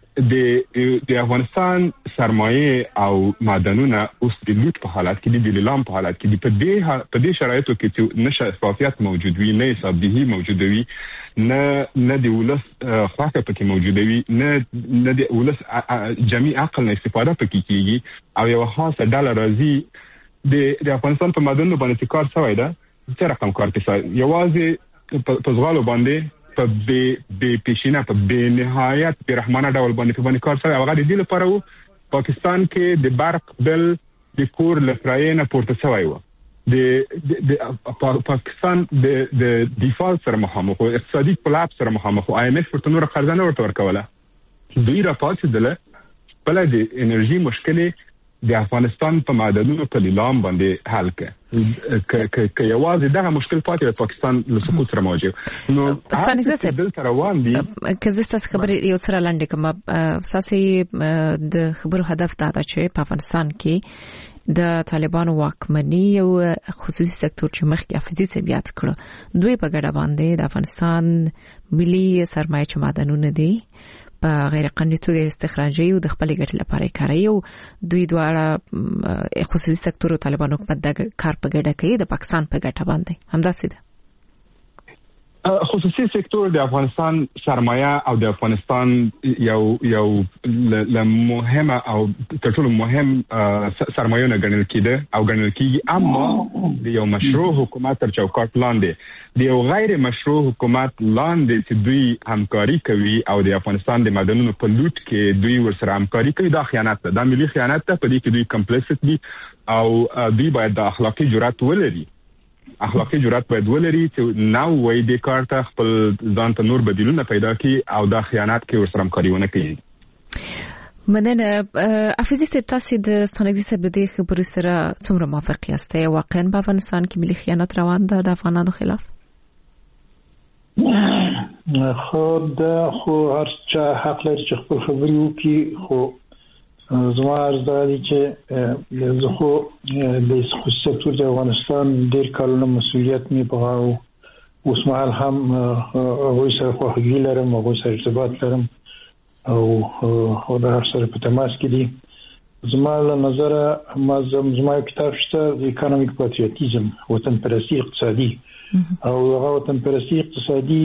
د د افغانستان سرمایه او معدنونه اوس د لوټ په حالت کې دي، د لیلام په حالت کې دي. په دې په دې شرایطو کې چې نه شفافیت موجود وي، نه حسابدهي موجود وي، نه نه د ولس خواخه پکې موجود وي، نه نه د ولس جمعي عقل نه استفاده پکې کېږي او یو خاصه ډله راځي د د افغانستان په معدنونو باندې کار شوی ده. څه رقم کار کوي؟ یوازې په ځغالو باندې په بې بې پیشینه په بې نهایت بې رحمانه ډول باندې په باندې کار شوی. هغه د دې لپاره و پاکستان کې د برق بل د کور له کرایې نه پورته شوی و. د پاکستان د د دفاع سره مخامخ او اقتصادي کولاپس سره مخامخ او آی ایم ایف ورته نور قرضه نه ورته ورکوله. دوی راپاتېدله بل د انرژي مشکلې د افغانستان په معدنونو په لیلام باندې حل کړ. که یوازې دغه مشکل پاتې د پاکستان له سقوط سره مواجه نو ستاسو دلته روان دي. که زه ستاسو خبرې یو څه لاندې کوم، تاسو د خبرو هدف دا ده چې په افغانستان کې د طالبانو واکمني او خصوصي سکتور چې مخکې حافظي سیبیات کړو، دوی په ګډه باندې د افغانستان ملي سرمایه چې معدنونه دي په غیر قانوني توګه استخراجي او د خپل ګټې لپاره کوي او دوی دواړه خصوصي سکتور او طالبان حکومت د کار په ګډه کوي د پاکستان په ګټه باندې. همداسې ده. خصوصي سکتور د افغانستان سرمایه او د افغانستان یو یو له مهمه او تر ټولو مهم سرمایه نه ګڼل کېده او ګڼل کېږي، اما د یو مشروع حکومت تر چوکاټ لاندې د یو غیر مشروع حکومت لاندې چې دوی همکاري کوي او د افغانستان د معدنونو په لوټ کې دوی ورسره همکاري کوي، دا خیانت ده، دا ملي خیانت ده. په دې کې دوی کمپلیسټ دي او دوی باید د اخلاقي جرأت ولري اخلاقی جرأت باید ولري چې نو وای د کار ته خپل ځان ته نور بدیلونه پیدا کړي او دا خیانت کې ورسره همکاري ونه کوي. مننه. افیزي صاحب تاسو د ستانګزي صاحب د خبرو سره څومره موافق یاست؟ واقعا په افغانستان کې ملي خیانت روان ده د افغانانو خلاف؟ خو دا خو هر چا حق لري چې خپل خبري وکړي، خو زما عرض دا دی چې زه خو د سکتور د افغانستان ډېر کلونه مسؤلیت مې پغاو، اوس مهال هم هغوی سره خواخوږي لرم، هغوی سره ارتباط لرم او د هر سره په تماس کې دي. زما له نظره ما زما کتاب شته د اکانومیک پاتریوتیزم، وطن پرستی اقتصادي، او هغه وطن پرستی اقتصادي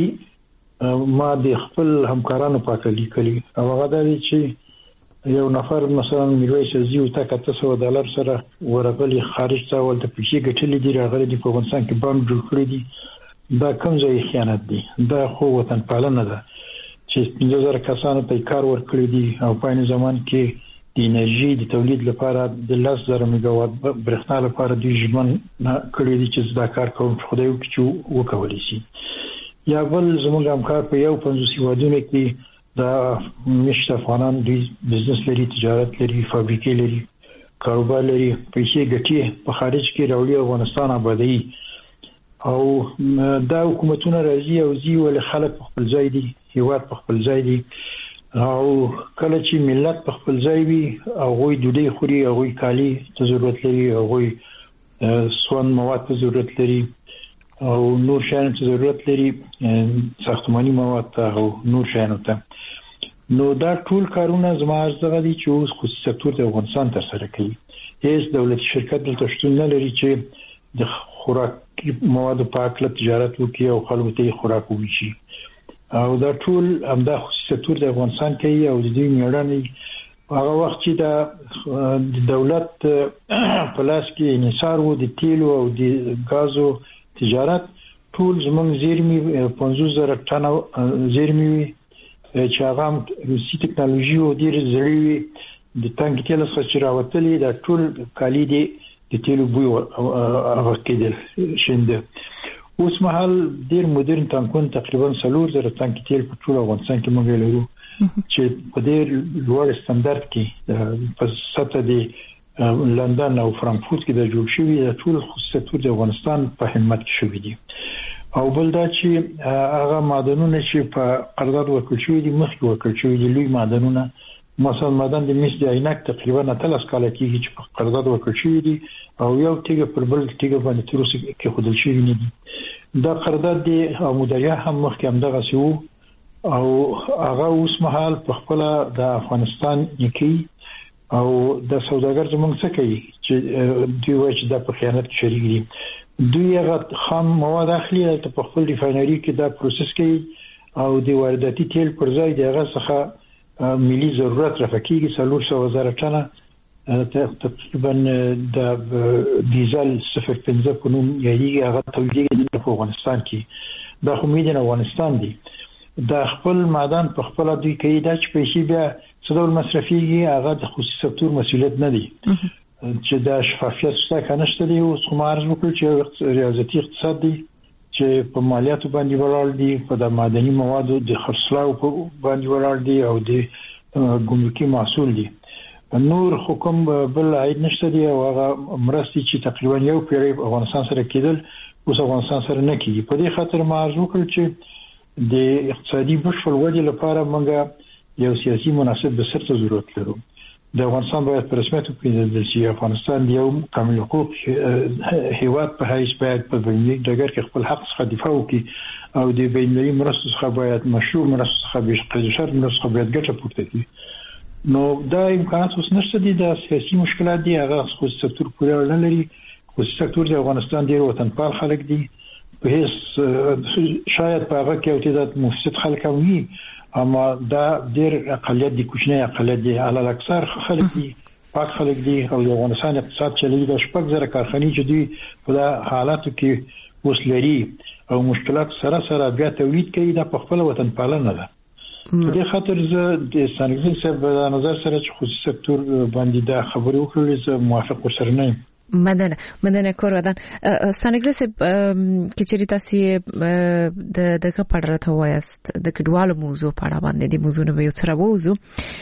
ما د خپل همکارانو پاکه لیکلي، او هغه دا دی چې یو نفر مثلا میرویس زیو تا کته سو ډالر سره ورغلی خارج ته ولته پیسې ګټلې دي، راغلي دي په افغانستان کې بانک جوړ کړی دي. دا کوم ځای خیانت دی؟ دا خو وطن پالنه ده چې پنځه زره کسانو ته کار ورکړي دي او په این زمان کې د انرژي د تولید لپاره د لس زره میگاوات برېښنا لپاره د ژمن کړی دي چې دا کار کوم خدای وکړي چې وکولای شي. یا بل زموږ همکار په یو پنځوس هیوادونو کې دا مشت افغانان دوی بزنس لري، تجارت لري، فابریکې لري، کاروبار لري، پیسې ګټي په خارج کې راوړي افغانستان آبادی، او دا حکومتونه راځي او زی ول خلک په خپل ځای دي، هیواد په خپل ځای دي، او کله چې ملت په خپل ځای وي او غوي ډوډۍ خوري، او غوي کالی ته ضرورت لري، او غوي سون مواد ته ضرورت لري، او نور شیانو ته ضرورت لري، ساختماني مواد ته او نور شیانو ته، نو دا ټول کارونه زما ارزغه دي چې اوس خصوصي سکتور د افغانستان تر سره کوي. هیڅ دولتي شرکت دلته شتون نه لري چې د خوراکي موادو په اړه تجارت وکړي او خلکو ته خوراک وویشي، او دا ټول همدا خصوصي سکتور د افغانستان کوي. او د دې میړانې هغه وخت چې د دولت په لاس کې انحصار وو د تیلو او د غازو تجارت، ټول زموږ زیرمې پنځوس زره ټنه زیرمې وي چې هغه روسي ټکنالوژي او ډیر زړې وي، د تانک تیل څخه چې راوتلي دا ټول کالی دي د تیلو بوی هغه کېدل شنده. اوس مهال ډیر مدرن تانکونه تقریبا څلور زره تانک تیل په ټول افغانستان کې موږ لرو چې په ډیر لوړ ستاندرد کې په سطح د لندن او فرانکفورت کې د جوړ شوی د ټول خصوصي سکتور د افغانستان په همت کې شوی دي. او بل دا چې هغه معدنونه چې په قرارداد ورکړل شوی دي، مخکې ورکړل شوی دي لوی معدنونه، مثلا معدن د مس د عینک تقریبا اتلس کال کېږي چې په قرارداد ورکړل شوی دي، او یو تیګه پر بل تیګه باندې تر اوسه کې خودل شوی نه دي. دا قرارداد دی او مدعیا هم مخکې هم دغه سیو، او هغه اوس مهال په خپل د افغانستان یکی، او د سوداګر زمونږ څه کوي چې دوی وایي چې دا په خیانت کې شریک دي. دوی هغه خام مواد اخلي ته په خپل ریفاینري کې دا پروسس کوي، او د وارداتي تیل پر ځای دغه څخه ملي ضرورت رافقېږي څلور سوه زره ټنه تقریبا د ډیزل صفر پنځه په نوم یادېږي، هغه تولیدېږي په افغانستان کې. دا خو میدان افغانستان دی، دا خپل معدن په خپل دوی کوي، دا چې پیسې بیا څه ډول مصرفېږي هغه د خصوصي سکتور مسؤلیت نه دی چې دا شفافیت شته کنه شته دی. اوس کوم عرض وکړ چې ریاضتي اقتصاد دی چې په مالیاتو باندې ولاړ دی، په د معدني موادو د خرڅلاو په باندې ولاړ دی، او د ګمرکي محصول دی. نور حکم بل عید نشته دی، او هغه مرستې چې تقریبا یو پیړۍ په افغانستان سره کېدل اوس افغانستان سره نه کېږي. په دې خاطر ما عرض وکړ چې د اقتصادي بشپړ ودې لپاره موږ یو سیاسي مناسب بسر ته ضرورت لرو. د افغانستان باید په رسمیت وپېژندل شي، افغانستان یو کامل حقوق هیواد په حیث باید په بین‌المللي ډګر کې خپل حق څخه دفاع وکړي، او د بین‌المللي مرستو څخه باید مشروع مرستو څخه به قید شرط مرستو څخه باید ګټه پورته کړي. نو دا امکانات اوس نشته دي، دا سیاسي مشکلات دي، هغه خصوصي سکتور پورې اړه نه لري. خصوصي سکتور د افغانستان ډېر وطنپال خلک دي، په هیڅ شاید په هغه کې اوتیدات مفسد خلک هم وي، اما دا ډېر اقلیت دي، کوچنی اقلیت دي، علل اکثر خلک دي، پاک خلک دي، او د افغانستان اقتصاد چلیږي د شپږ زره کارخانې چې دوی په حالاتو کې اوس لري او مشکلات سره سره بیا تولید کوي، دا په خپل وطن پالنه ده. په دې خاطر زه د ستانکزي صاحب د نظر سره چې خصوصي سکتور باندې دا خبرې وکړلې زه موافق ورسره نه یم. مننه مننه کور ودان ستانګزه سه کې چې تاسو د دغه په اړه ته وایست د کډوالو موضوع په اړه باندې د موضوع نو یو څه راوځو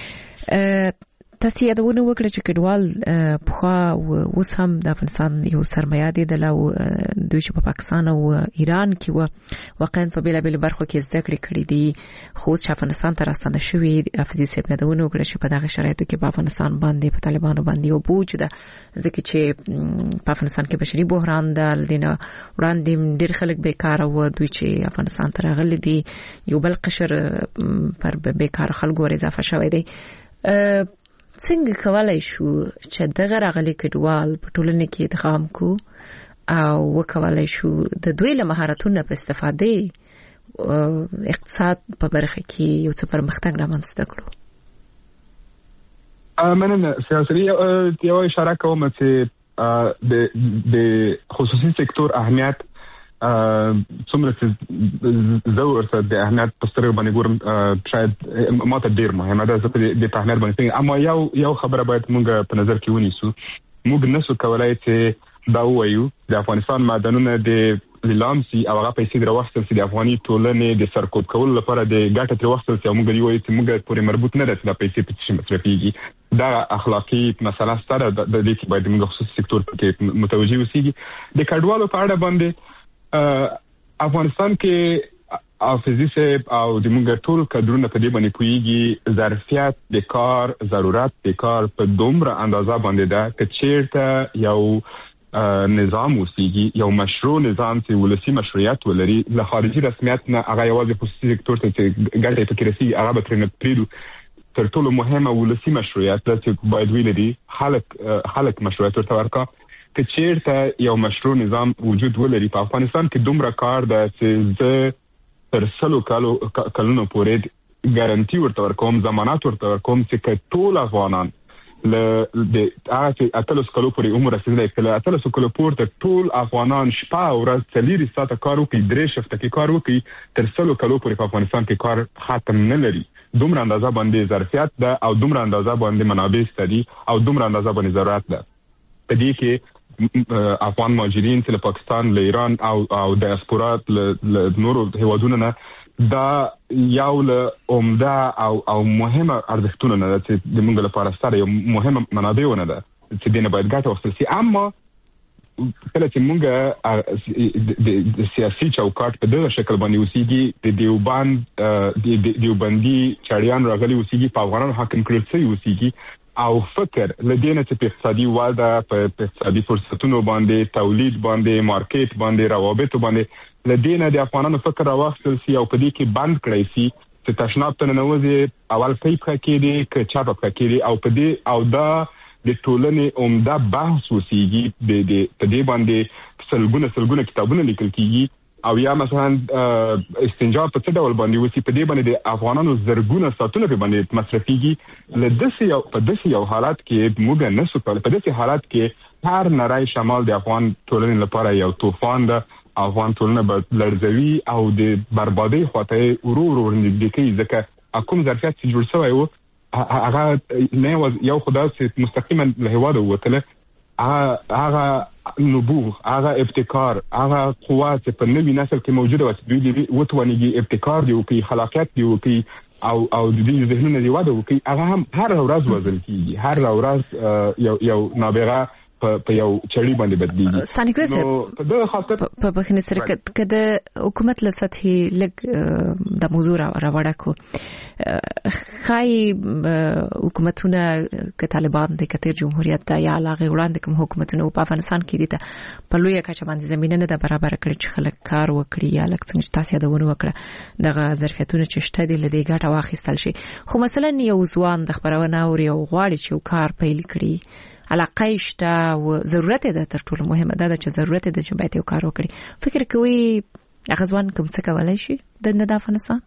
تاسو یادونه وکړه چې کډوال په اوس هم د افغانستان یو سرمایه دي د لو دوی چې په پاکستان او ایران کې و واقعا په بیل بیل برخو کې زده کړې کړې دي خو چې افغانستان ته راستنه شوی افزي سیب یادونه وکړه چې په دغه شرایطو کې په افغانستان باندې په طالبانو باندې یو بوج ده ځکه چې په افغانستان کې بشري بحران ده لدينا وړاندې ډېر خلک بیکاره و دوی چې افغانستان ته راغلي دي یو بل قشر پر بیکاره خلکو ور اضافه شوی دی څنګه کولای شو چې دغه راغلي کډوال په ټولنه کې ادغام کو او وکولای شو د دوی له مهارتونو په استفاده اقتصاد په برخه کې یو څه پرمختګ رامنځته کړو. مننه سیاسي یو اشاره کوم چې د د خصوصي سکتور اهمیت څومره چې زه ورته د اهمیت په سترګه باندې ګورم شاید ماته ډیر مهمه ده چې د اهمیت باندې اما یو یو خبره باید موږ په نظر کې ونیسو موږ نسو کولای چې دا وایو د افغانستان معدنونه د لیلام سي او هغه پیسې دروښتل چې د افغاني ټولنې د سرکوب کولو لپاره د ګټه تروښتل چې موږ دی وایو چې موږ پورې مربوط نه ده چې د پیسې په څه مصرفيږي دا اخلاقی مسله ستاره د دې کې باید موږ خصوصي سکتور کې متوجي اوسېږي د کډوالو په اړه باندې افغانستان کې حافظي صاحب او د موږ ټول کډرونه په دې باندې کویږي ظرفیت د کار ضرورت د کار په دومره اندازه باندې ده چې چیرته یو نظام وسیږي یو مشروع نظام چې ولسی مشروعیت ولري له خارجي رسمیت نه هغه یوازې خصوصي سکتور ته چې ګټه پکې رسیږي هغه به ترنه پریدو تر ټولو مهمه ولسی مشروعیت چې باید ویل دي خلک خلک مشروعیت ورته ورکا که چیرته یو مشروع نظام وجود ولري په افغانستان کې دومره کار ده چې زه تر سلو کالو کلونو پورې ګارانټي ورته ورکوم ضمانت ورته ورکوم چې ټول افغانان له د هغه اتلس کلو پورې عمر رسیدلی کله اتلس کلو پورته ټول افغانان شپه او ورځ څلور ساعته کار وکړي درې شفته کې کار وکړي تر سلو کلو پورې په افغانستان کې کار ختم نه لري دومره اندازه باندې ظرفیت ده او دومره اندازه باندې منابع ستدي او دومره اندازه باندې ضرورت ده په دې کې افغان مهاجرین چې له پاکستان له ایران او او ډایسپورا له نورو هیوادونو نه دا یو له عمده او او مهمه ارزښتونه نه چې د موږ لپاره ستاره یو مهمه منابعونه ده چې دینه باید ګټه واخیستل شي اما کله چې موږ د سیاسي چوکاټ په دغه شکل باندې اوسېږي د دیوبند د دیوبندي چاړیان راغلي اوسېږي په افغانانو حاکم کړل شوی اوسېږي او فکر لدينا چې په اقتصادي واده په اقتصادي فرصتونو باندې تولید باندې مارکیټ باندې روابط باندې لدينا د افغانانو فکر راوښتل سي او په دې کې بند کړی سي چې تشناب ته ننوځي اول کیف کېدی ک چا په کېدی او په دې او دا د ټولنې عمده بحث وسیږي د دې په دې باندې سلګونه سلګونه کتابونه لیکل کیږي او یا مثلا استنجا په څه ډول باندې وسی په دې باندې د افغانانو زرګونه ساتونه په باندې مصرفيږي لدسي یو په دسي یو حالت کې موږ نه سو په دسي حالت کې هر نړۍ شمال د افغان ټولنې لپاره یو طوفان ده افغان ټولنه به لړزوي او د بربادي خواته ورو ورو نږدې کوي ځکه کوم ظرفیت چې جوړ شوی وو هغه نه یو خدای چې مستقیما له هواده وته هغه نبوغ هغه ابتکار هغه قوت په نوې نسل کې موجوده و چې دوی وتوانيږي ابتکار دی او کې خلاقیت دی او کې او او د دې ذهنونه دی واده وکي هغه هم هر ورځ وزن کیږي هر ورځ یو یو نابغه په یو چړی باندې بدلیږي ستانګزه په دغه خاطر په بخنه سره کده حکومت له سطحي لګ د موضوع راوړه کو خای حکومتونه ک طالبان د کتر جمهوریت ته یا علاقه وړاندې کوم حکومتونه په افغانستان کې دي ته په لوی کچه باندې زمينه نه د برابر کړی چې خلک کار وکړي یا لکه څنګه تاسو یادونه وکړه دغه ظرفیتونه چې شته دي لدی ګټه واخیستل شي خو مثلا یو ځوان د خبرونه او یو غواړي چې کار پیل کړي علاقه شته او ضرورت ده تر ټولو مهمه ده چې ضرورت ده چې باید یو کار وکړي فکر کوي هغه ځوان کوم څه کولای شي د نه د افغانستان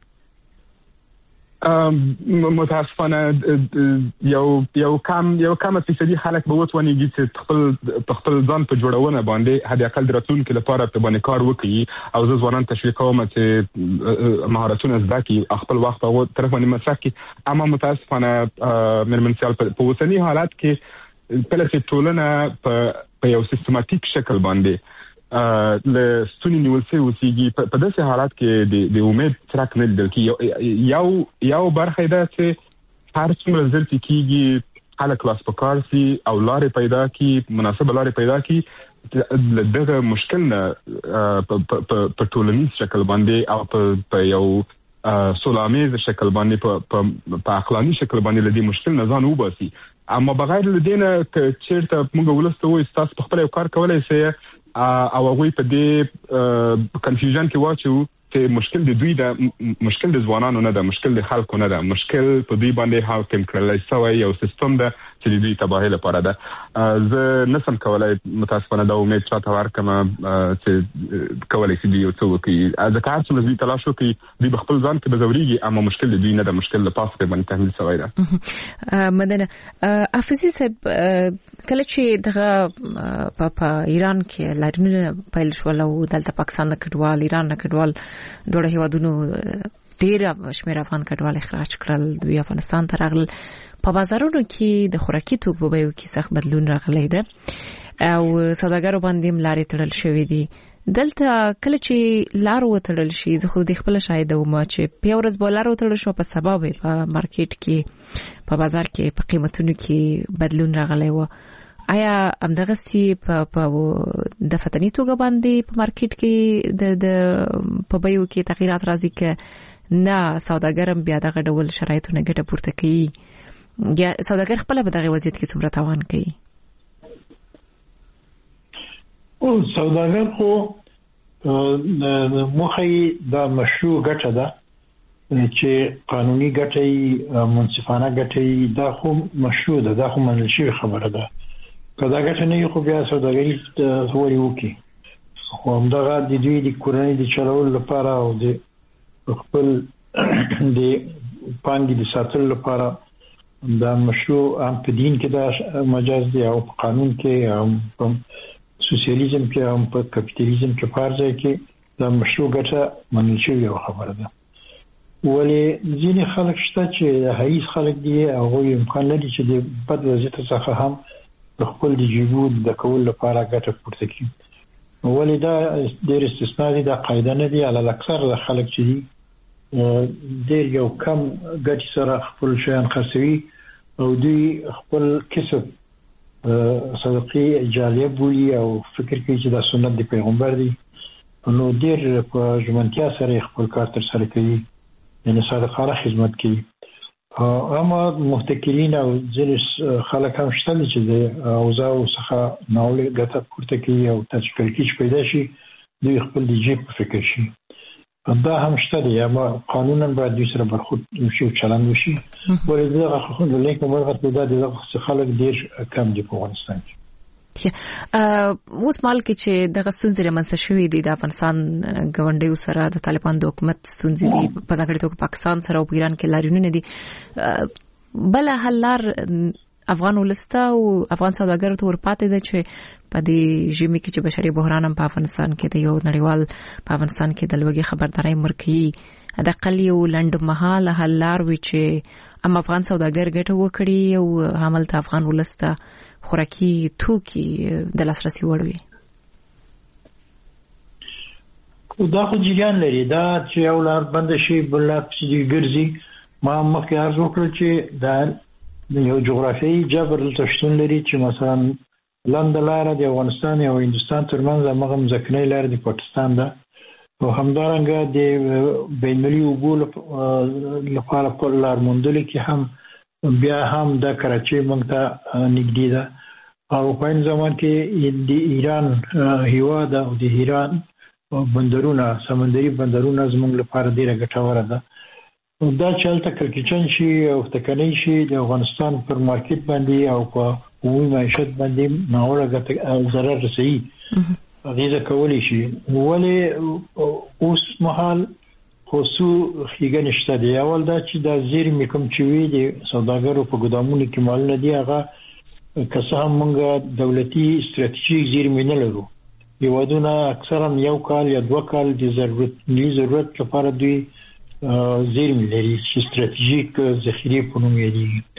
متاسفانه یو یو کم یو کم فیصدي خلک به وتوانيږي چې خپل خپل ځان په جوړونه باندې هدا اقل درتون کې لپاره په باندې کار وکړي او ځوانان تشویق کوم چې مهارتونه زده کړي خپل وخت په طرف باندې مصرف کړي اما متاسفانه مرمنسیال په اوسنی حالت کې کله چې ټولنه په په یو سیستماتیک شکل باندې له ستوني نیول شوی اوسېږي. په داسې حالات کې د د امید څرک نه لیدل کېږي. یو یو برخه ده چې هر څومره ژر چې کېږي خلک لاس په کار سي او لارې پیدا کړي، مناسبه لارې پیدا کړي دغه مشکل نه په ټولنیز شکل باندې او په یو سولامیز شکل باندې په عقلاني شکل باندې لدی مشکل نه ځان وباسي. اما بغیر لدینه چیرته موږ ولسته وې تاسو په خپل کار کولای شئ او هغه په دې کنفیوژن کې واچو چې مشکل د دوی د مشکل د ځوانانو نه ده، مشکل د خلکو نه ده، مشکل په دوی باندې حاکم کړل شوی یو سیستم ده چې د دوی تباهي لپاره ده. زه نسم کولای متاسفانه دا امید چاته ورکم چې کولای شي یو څه وکړي. ځکه هر څومره دوی تلاش وکړي دوی خپل ځان کې بزوريږي، اما مشکل د دوی نه ده، مشکل له پاسه باندې تحمیل شوی ده. مدنه حافظي صاحب کله چې دغه په ایران کې لارونه پیل شول او دلته پاکستان د کډوال ایران د کډوال دوه هیوادونو ډیر شمیر افغان کډوال اخراج کړل، دوی افغانستان ته راغلل. په بازارونو کې د خوراکي توکو په بیو کې سخت بدلون راغلی دی او سوداګرو باندې ملاري تړل شوې دي. دلته کله چې لار وتړل شي زه خو د خپل شاهد وم چې په ورځ بولار وتړل شو په سبب په مارکیټ کې په بازار کې په قیمتونو کې بدلون راغلی و. آیا همدغه سی په د فتنی توګه باندې په مارکیټ کې د د په بیو کې تغیرات راځي کې نه سوداګرم بیا دغه ډول شرایطونه ګټه پورته کوي یا سوداګر خپل په دغه وضعیت کې څومره تاوان کوي؟ او سوداګر خو مخې د مشروع ګټه ده چې قانوني ګټه منصفانه ګټه دا خو مشروع ده، دا خو منل شوی خبره ده. کدا ګټه نه خو بیا سوداګری ثوري وکي خو همدغه د دوی د کورنۍ د چلول لپاره او د خپل د پانګې د ساتلو لپاره دا مشروع هم په دین کې دا مجاز دی او په قانون کې هم په سوسیالیزم کې هم په کپیټالیزم کې فرض کې دا مشروع ګټه منل شوی خبره ده. ولی ځینې خلک شته چې هیڅ خلک دي او امکان لري چې د بد وضعیت څخه هم خپل د جیبود د کول لپاره ګټه پورته کړي. ولی دا ډېر استثناء دي، دا قاعده نه دي. علل اکثر د خلک چې دي ډېر یو کم ګټه سره خپل شیان خرڅوي او دوی خپل کسب صدقې جاریه بولي او فکر کوي چې دا سنت د پیغمبر دی، نو ډېر په ژمنتیا سره خپل کار تر سره کوي، یعنی صادقانه خدمت کوي. اما محتکرین او ځینې خلک هم شته چې د اوضاع څخه ناوړه ګټه پورته کوي او تشکیل پیدا شي دوی خپل د جیب په فکر شي. دا هم شته دی، اما قانونا باید دوی سره برخورد وشي او چلند وشي. ولې دا خو د لیک مرغه په دغه خلک ډېر کم دي په افغانستان کې. اوس مال کې چې دغه ستونزې رامنځته شوې دي د افغانستان ګاونډیو سره د طالبان د حکومت ستونزې دي، په ځانګړي توګه پاکستان سره او ایران کې لاریونونه دي. بل حل لار افغان ولسته او افغان سوداګرو ته ورپاتې ده چې په دې ژمي کې چې بشري بحران هم په افغانستان کې د یو نړیوال په افغانستان کې د لوګي خبرداري مرکي د قلیو لند مهاله حل لار وي چې ام افغان سوداګر ګټه وکړي او عمل ته افغان ولسته خوراکي توکي د لاسرسي وړ وي. دا خو جریان لري، دا چې یو لار بند شي بل لار چې ګرځي. ما مخکې عرض وکړ چې دا یو جغرافیایي جبر تشتون لري چې مثلا لاند لار د افغانستان او هندستان ترمنځ هغه مځکنۍ لار د پاکستان ده او همدارنګه د بینالمللي اوبو لپاره په لار موندل کې هم بیا هم د کراچۍ مونږ ته نږدې ده او په این زمان کې د ایران هیواد او د ایران بندرونه سمندري بندرونه زموږ لپاره ډیره ګټوره ده. دا چې هلته کړکېچن شي او ټکنۍ شي د افغانستان پر مارکیټ باندې او په عمومي معیشت باندې ناوړه ضرر رسوي، اغېزه کولی شي. ولې اوس مهال خصو خېګنې شته دی. اول دا چې دا زیرمې کوم چې وي د سوداګرو په ګدامونو کې مالونه دي هغه که څه هم موږ دولتي ستراتیژیک زیرمې نه لرو. هېوادونه اکثرا یو کال یا دوه کال د ضرورت ملي ضرورت لپاره دوی زیرمې لري چې ستراتیژیک ذخیرې په نوم یادېږي.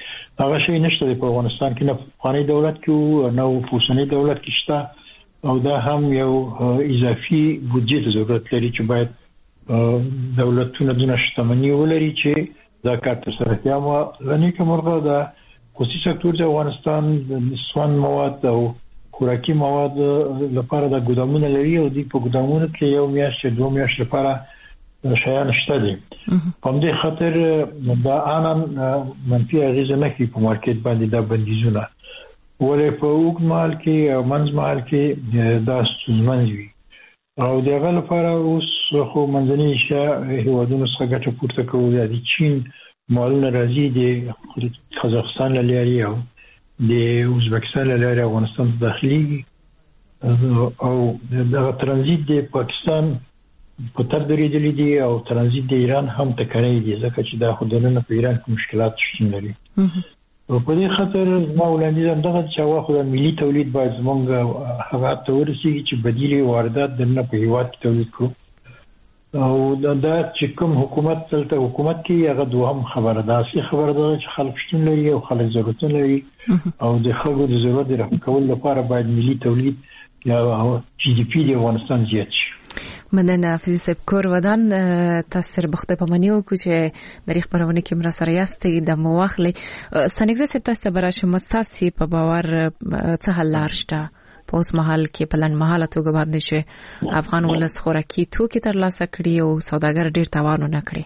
هغه شی نشته په افغانستان کې، نه افغاني دولت کې نه په اوسنۍ دولت کې شته، او دا هم یو اضافي بودجه ضرورت لري چې باید دولتونه دونه شتمنۍ ولري چې دا کار ترسره کړي. اما لنی کومرغه دا خصوصي سکتور د افغانستان د سون مواد او خوراکي مواد لپاره د ګودامونو لري، او د په ګودامونو کې یو میاشت دوه میاشتې لپاره شیان شته دي. په دې خاطر دا انن منفي اغیزه نه کوي په مارکیټ باندې دا بندیزونه، ولې په وګمال کې او منځمال کې دا ستونزمن وي. او دغه لپاره اوس خو منځني ایشیا هیوادونو څخه ګټه پورته کوي. د چین مالونه راځي د قزاقستان له لارې او د ازبکستان له لارې افغانستان ته داخلي، او دغه ترانزیت د پاکستان په تر درېدلې دي، او ترانزیت د ایران هم تکرای دي، ځکه چې دا خودنه په ایران کې مشکلات شته لري. او په دې خاطر ما وړاندیز دغه چې واخو د ملي تولید باید زمونږ هغه ته ورسیږي چې بدیلي واردات د نه په هیواد کې تولید کړو. او دا چې کوم حکومت تلته حکومت کې هغه دوهم خبره ده، چې خبره ده چې خلک شتون لري او خلک ضرورت لري، او د خلکو د ضرورت رفع کول لپاره باید ملي تولید یا جی ډي پی د افغانستان زیات شي. مننه فیض صاحب کور ودان تاسو بخته په منیو کې د خبرونه کې مر سره یاستي د مواخلي سنګزه صاحب تاسو براشه مستاسي په باور څه حل شته په اوس مهال کې په لن مهاله توګه باندې شي افغان ولس خوراکي توکي تر لاسه کړی او سوداګر ډیر تاوان نه کړی.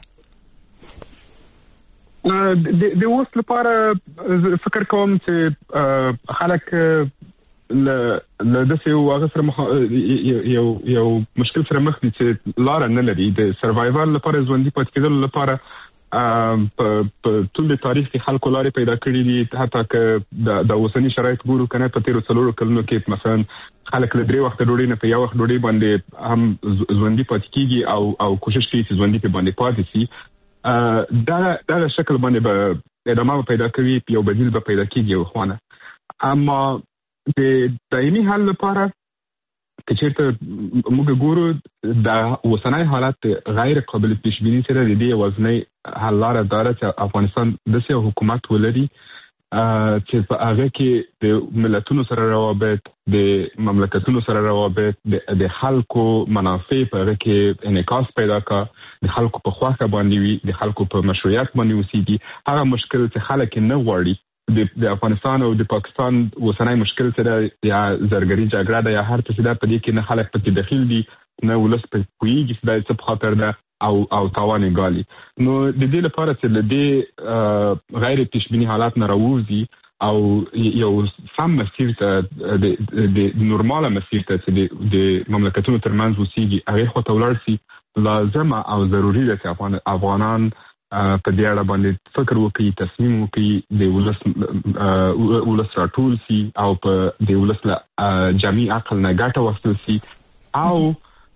د اوس لپاره فکر کوم چې خلک ل لدسه واغ سره مخ یو یو مشکل سره مخ دي چې لار نه لري د سروایوال لپاره ژوندۍ پاتې کېدل لپاره په ټول تاریخ کې خلکو لارې پیدا کړې دي. حتی که د اوسنی شرایط ګورو کنه په تیر څلورو کلونو کې مثلا خلک له درې وخت ډوډۍ نه په یو وخت ډوډۍ باندې هم ژوندۍ پاتې کیږي او او کوشش کوي چې ژوندۍ په باندې پاتې شي. دا دا شکل باندې به ادامه پیدا کوي، یو بدیل به پیدا کیږي خوانه. اما د دایمي حل لپاره که چیرته موږ ګورو د اوسنۍ حالت غیر قابل پیش بینی سره د دې وزنۍ حل لاره داره چې افغانستان د سیاسي حکومت ولري چې په هغه کې د ملتونو سره روابط، د مملکتونو سره روابط، د خلکو منافع په هغه کې انعکاس پیدا کا، د خلکو په خواخه باندې وي، د خلکو په مشروعیت باندې وسیږي. هغه مشکل چې خلک نه غواړي د افغانستان او د پاکستان وسنۍ مشکل سره یا زرګري جګړه ده یا هر څه ده، په دې کې نه خلک پکې داخل دي نه ولس په کویږي چې دا څه په خاطر ده او او تاوان غالي. نو د دې لپاره چې د دې غیر پیش بینی حالات نه راوځي او یو سم مسیر ته د نورماله مسیر ته چې د مملکتونو ترمنځ وسیږي هغه خو ته ولاړ شي، لازمه او ضروري ده چې افغانان په دې اړه باندې فکر وکړي، تصمیم وکړي، د ولس ولس راټول شي او په د ولس له جمعي عقل نه ګټه واخیستل شي او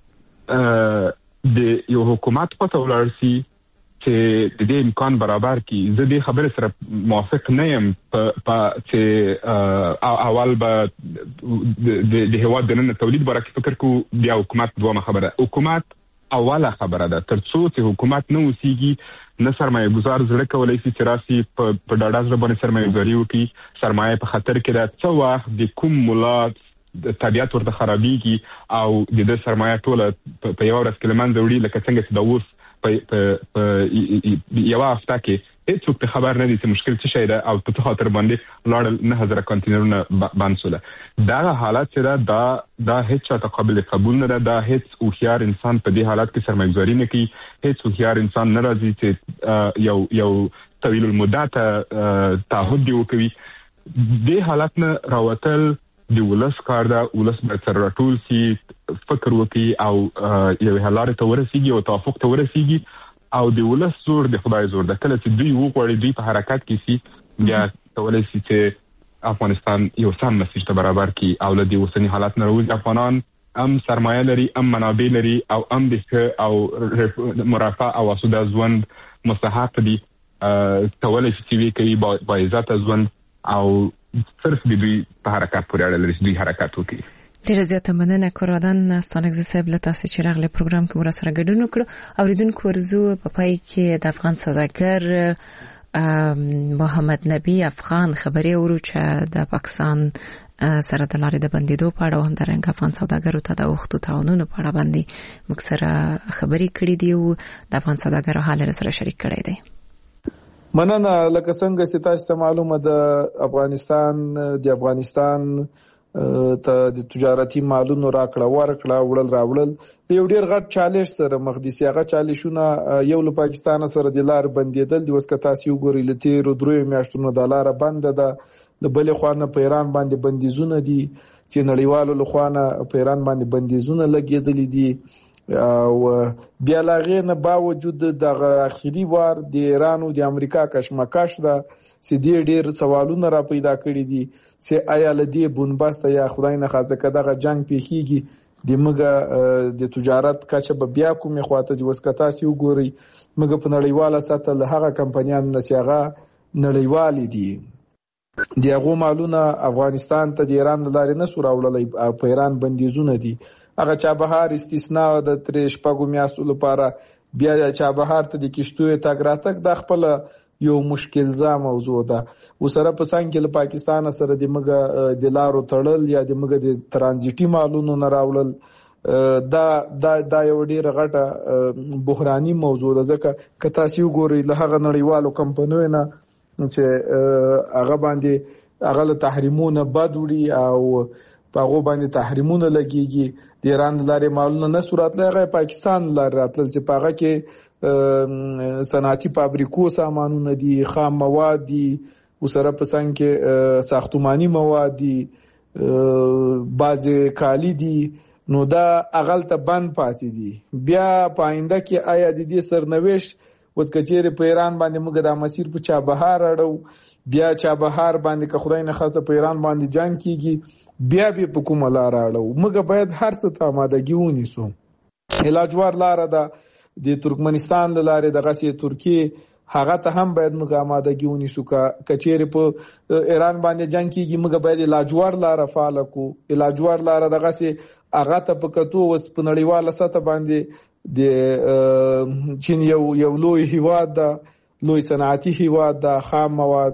د یو حکومت په توګه شي چې د دې امکان برابر کړي. زه دې خبره سره موافق نه یم په چې اول به د هیواد د نن تولید برابر فکر کو، بیا حکومت دوه خبره. حکومت اوله خبره ده، ترڅو چې حکومت نه وسیږي نه سرمایه گذار زړه کولای شي چې راسي په ډاډه ځل باندې سرمایه گذاري وکړي. سرمایه په خطر کې ده، څو وخت د کوم مولات د طبيعت ورته خرابيږي او د دې سرمایه ټوله په یو ورځ کې لمن ځوړي، لکه څنګه چې د اوس په یو هفته کې هیڅوک خبر نه دي چې مشکل څه شي ده او په خاطر باندې لاړ نه هزار کانټینرونه بند شول. دا حالت چې دا دا هیڅ قابل قبول نه ده. دا هیڅ هوښیار انسان په دې حالت کې سرمایه گذاري نه کوي. هیڅ هوښیار انسان نه راځي چې یو یو طویل المدت تعهد دی وکوي. دې حالت نه راوتل د ولس کار ده. ولس به سره راټول شي، فکر وکړي او یو حل ته ورسیږي او توافق ته ورسیږي او د ولس زور د خدای زور ده. کله چې دوی وغواړي دوی په حرکت کې شي، بیا کولای شي چې افغانستان یو سم مسیر ته برابر کړي او له دې اوسنی حالات نه راوځي. افغانان هم سرمایه لري، هم منابع لري او هم د او مرافع او اسوده ژوند مستحق دي. کولای شي چې کوي با عزت ژوند او صرف د دوی په حرکت پورې اړه لري، دوی حرکت وکړي. ډیره زیاته مننه کورادان ستانګزه صاحب له تاسو چې راغله پروګرام کې مرسته ګډون وکړو. اوریدونکو ورزو په پای کې د افغان سوداګر محمد نبی افغان خبري ورو چې د پاکستان سره د لارې د بندیدو په اړه هم درنګ افغان سوداګرو ته د وختو تعاونونو په اړه باندې موږ سره خبري کړې دي او د افغان سوداګرو حال سره شریک کړی دی. مننه. لکه څنګه چې تاسو ته معلومه ده افغانستان د افغانستان ته د تجارتي مالونو راکړه ورکړه وړل راوړل د یو ډیر غټ چالش سره مخ دي. هغه چالشونه یو له پاکستان سره د لار بندیدل د وسکه تاسو وګورئ لته رو درې میاشتونو د لار بند ده. د بلې خوانه په ایران باندې بندیزونه دي چې نړیوالو له خوانه په ایران باندې بندیزونه لګیدل دي او بیا لاغې نه باوجود د اخیری وار د ایران او د امریکا کشمکش ده چې ډېر ډېر سوالونه را پیدا کړي دي چې آیا لدی بنبست یا خدای نه خاصه کداغه جنگ پیخیږي د مګه د تجارت کچه به بیا کومه خواته د وسکتا سی وګوري مګه په نړیواله سطح له هغه کمپنیانو نسیغه نړیوالې دي د هغه مالونه افغانستان ته د ایران لارې نه سوراولې په ایران بندیزونه دي. هغه چابهار استثناء د ترې شپږو میاشتو لپاره بیا چابهار ته د کشتوی تګ راتګ د خپل یو مشکل ځا موضوع ده. وسره په څنګه کې له پاکستان سره د مګه د لارو تړل یا د مګه د ترانزیټي مالونو نه راوړل دا دا دا یو ډیره غټه بحراني موضوع ده. ځکه که تاسو وګورئ له هغه نړیوالو کمپنیو نه چې هغه باندې هغه له تحریمونه بد وړي او په هغه باندې تحریمونه لګيږي د ایران لارې مالونه نه صورت لغه پاکستان لار راتل چې پاغه کې صنعتي فابریکو سامانونه دي خام مواد دي وسره په څنګه کې ساختماني مواد دي بعضی کالی دي نو دا اغلته بند پاتې دي. بیا پاینده کې آیا د دې سرنوشت وڅ کچېره په ایران باندې موږ د مسیر په چابهار اړو بیا چابهار باندې که خدای نه خاصه په ایران باندې جنگ کیږي بیا به په کومه لار اړو موږ باید هر څه ته آمادګي ونیسو. علاجوار لار ده د ترکمنستان د لارې د غسې ترکیه هغه ته هم باید موږ آمادګي ونیسو. که کچېره په ایران باندې جنگ کیږي موږ باید علاجوار لار فعال کو. علاجوار لار د غسې هغه ته په کتو وس په نړیواله سطح باندې د چین یو یو لوی هیواد ده لوی صنعتي هیواد ده خام مواد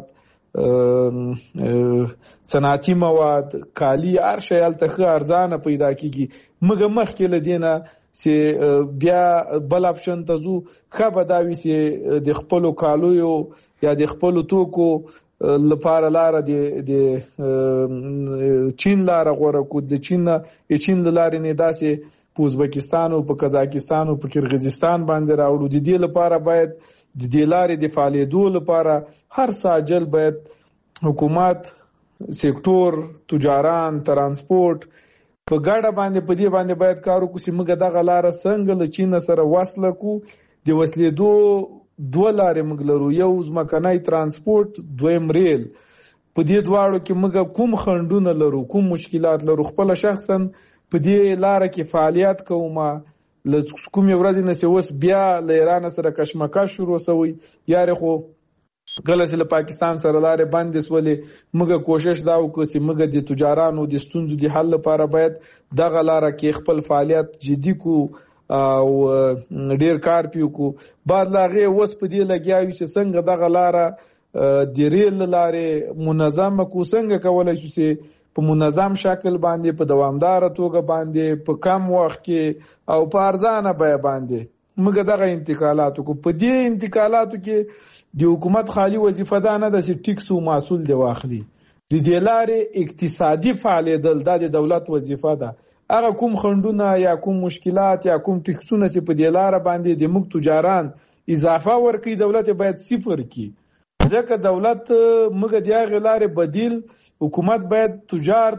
صنعتي مواد کالی هر شی الته ارزانه پیدا کیږي. مګه مخکې لدینه چې بیا بل اپشن ته زو خبر دا وی چې د خپل کالو یا د خپل توکو لپاره لار د چین لار غوړه کو د چین چین لارې نه داسې په ازبکستان او په قزاقستان او په قرغیزستان باندې راوړو. د دې لپاره باید د دې لارې د فعالیدو لپاره هر ساجل باید حکومت سکتور تجاران ترانسپورت په ګاډه باندې په دې باندې باید کار وکړي چې موږ دغه لار څنګه له چین سره وصل کو. د وسلې دو دوه لارې موږ لرو یو ځمکنی ترانسپورت دویم ریل. په دې دواړو کې موږ کوم خنډونه لرو کوم مشکلات لرو خپل شخصا په دې لار کې فعالیت کوم ل کوم ورځ نه سوس بیا له ایران سره کشمکش شروع شوی یاره خو غلس له پاکستان سره لارې باندې سولې موږ کوشش دا وکړو چې موږ د تجارانو د ستونزو د حل لپاره باید دغه لار کې خپل فعالیت جدي کو او ډیر کار پیو کو. بعد لاغه وس په دې لګیاوي چې څنګه دغه لار د ریل لارې منظم کو څنګه کولای شو چې په منظم شکل باندې په دوامدار توګه باندې په کم وخت کې او په ارزانه بیه باندې موږ دغه انتقالاتو کو. په دې انتقالاتو کې د حکومت خالی وظیفه ده نه د ټیکس او محصول دی واخلي. د دې لارې اقتصادي فعالیدل د دولت وظیفه ده. هغه کوم خندونه یا کوم مشکلات یا کوم ټیکسونه چې په دې لار باندې د موږ تجاران اضافه ورکړي دولت باید صفر کړي. ځکه دولت موږ د هغې لارې بدیل حکومت باید تجار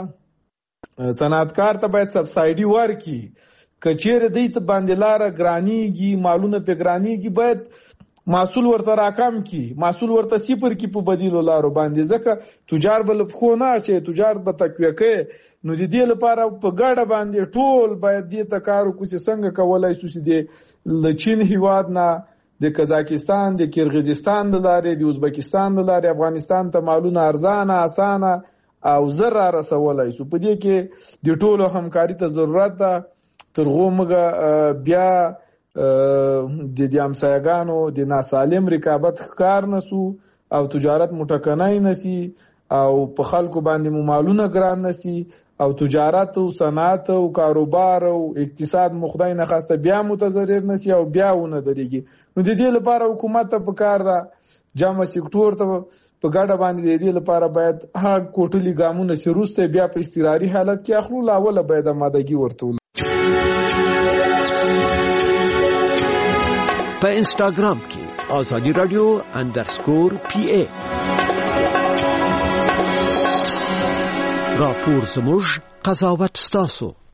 ته صنعتکار ته باید سبسایډي ورکړي. که چیرې دوی ته باندې لاره ګرانیږي مالونه پې ګرانیږي باید محصول ورته راکم کړي محصول ورته صفر کړي په بدیلو لارو باندې. ځکه تجار به له پښو نه اچوي تجار به تقویه کوي. نو د دې لپاره په ګډه باندې ټول باید دې ته کار وکړو چې څنګه کولی شو چې د له چین هیواد نه د قزاقستان د قرغیزستان د لارې د ازبکستان د لارې افغانستان ته مالونه ارزانه اسانه او زر را رسولای شو. په دې کې د ټولو همکاري ته ضرورت ده. تر هغه موږ بیا د دې امسایګانو د ناسالم رقابت ښکار نسو او تجارت مټکنای نسی او په خلکو باندې مالونه ګران نسی او تجارت او صنعت او کاروبار او اقتصاد مخدای نه خاصه بیا متضرر نسی او بیا ونه درېږي. نو د دې لپاره حکومت ته پکار ده جامع سکتور ته په ګډه باندې د دې لپاره باید هغه کوټلي ګامونه چې روسته بیا په استقراري حالت کې اخلو لاوله باید آمادګي ورته په انستګرام کې آزادی رادیو انډرسکور پی ای راپور زموږ قضاوت ستاسو.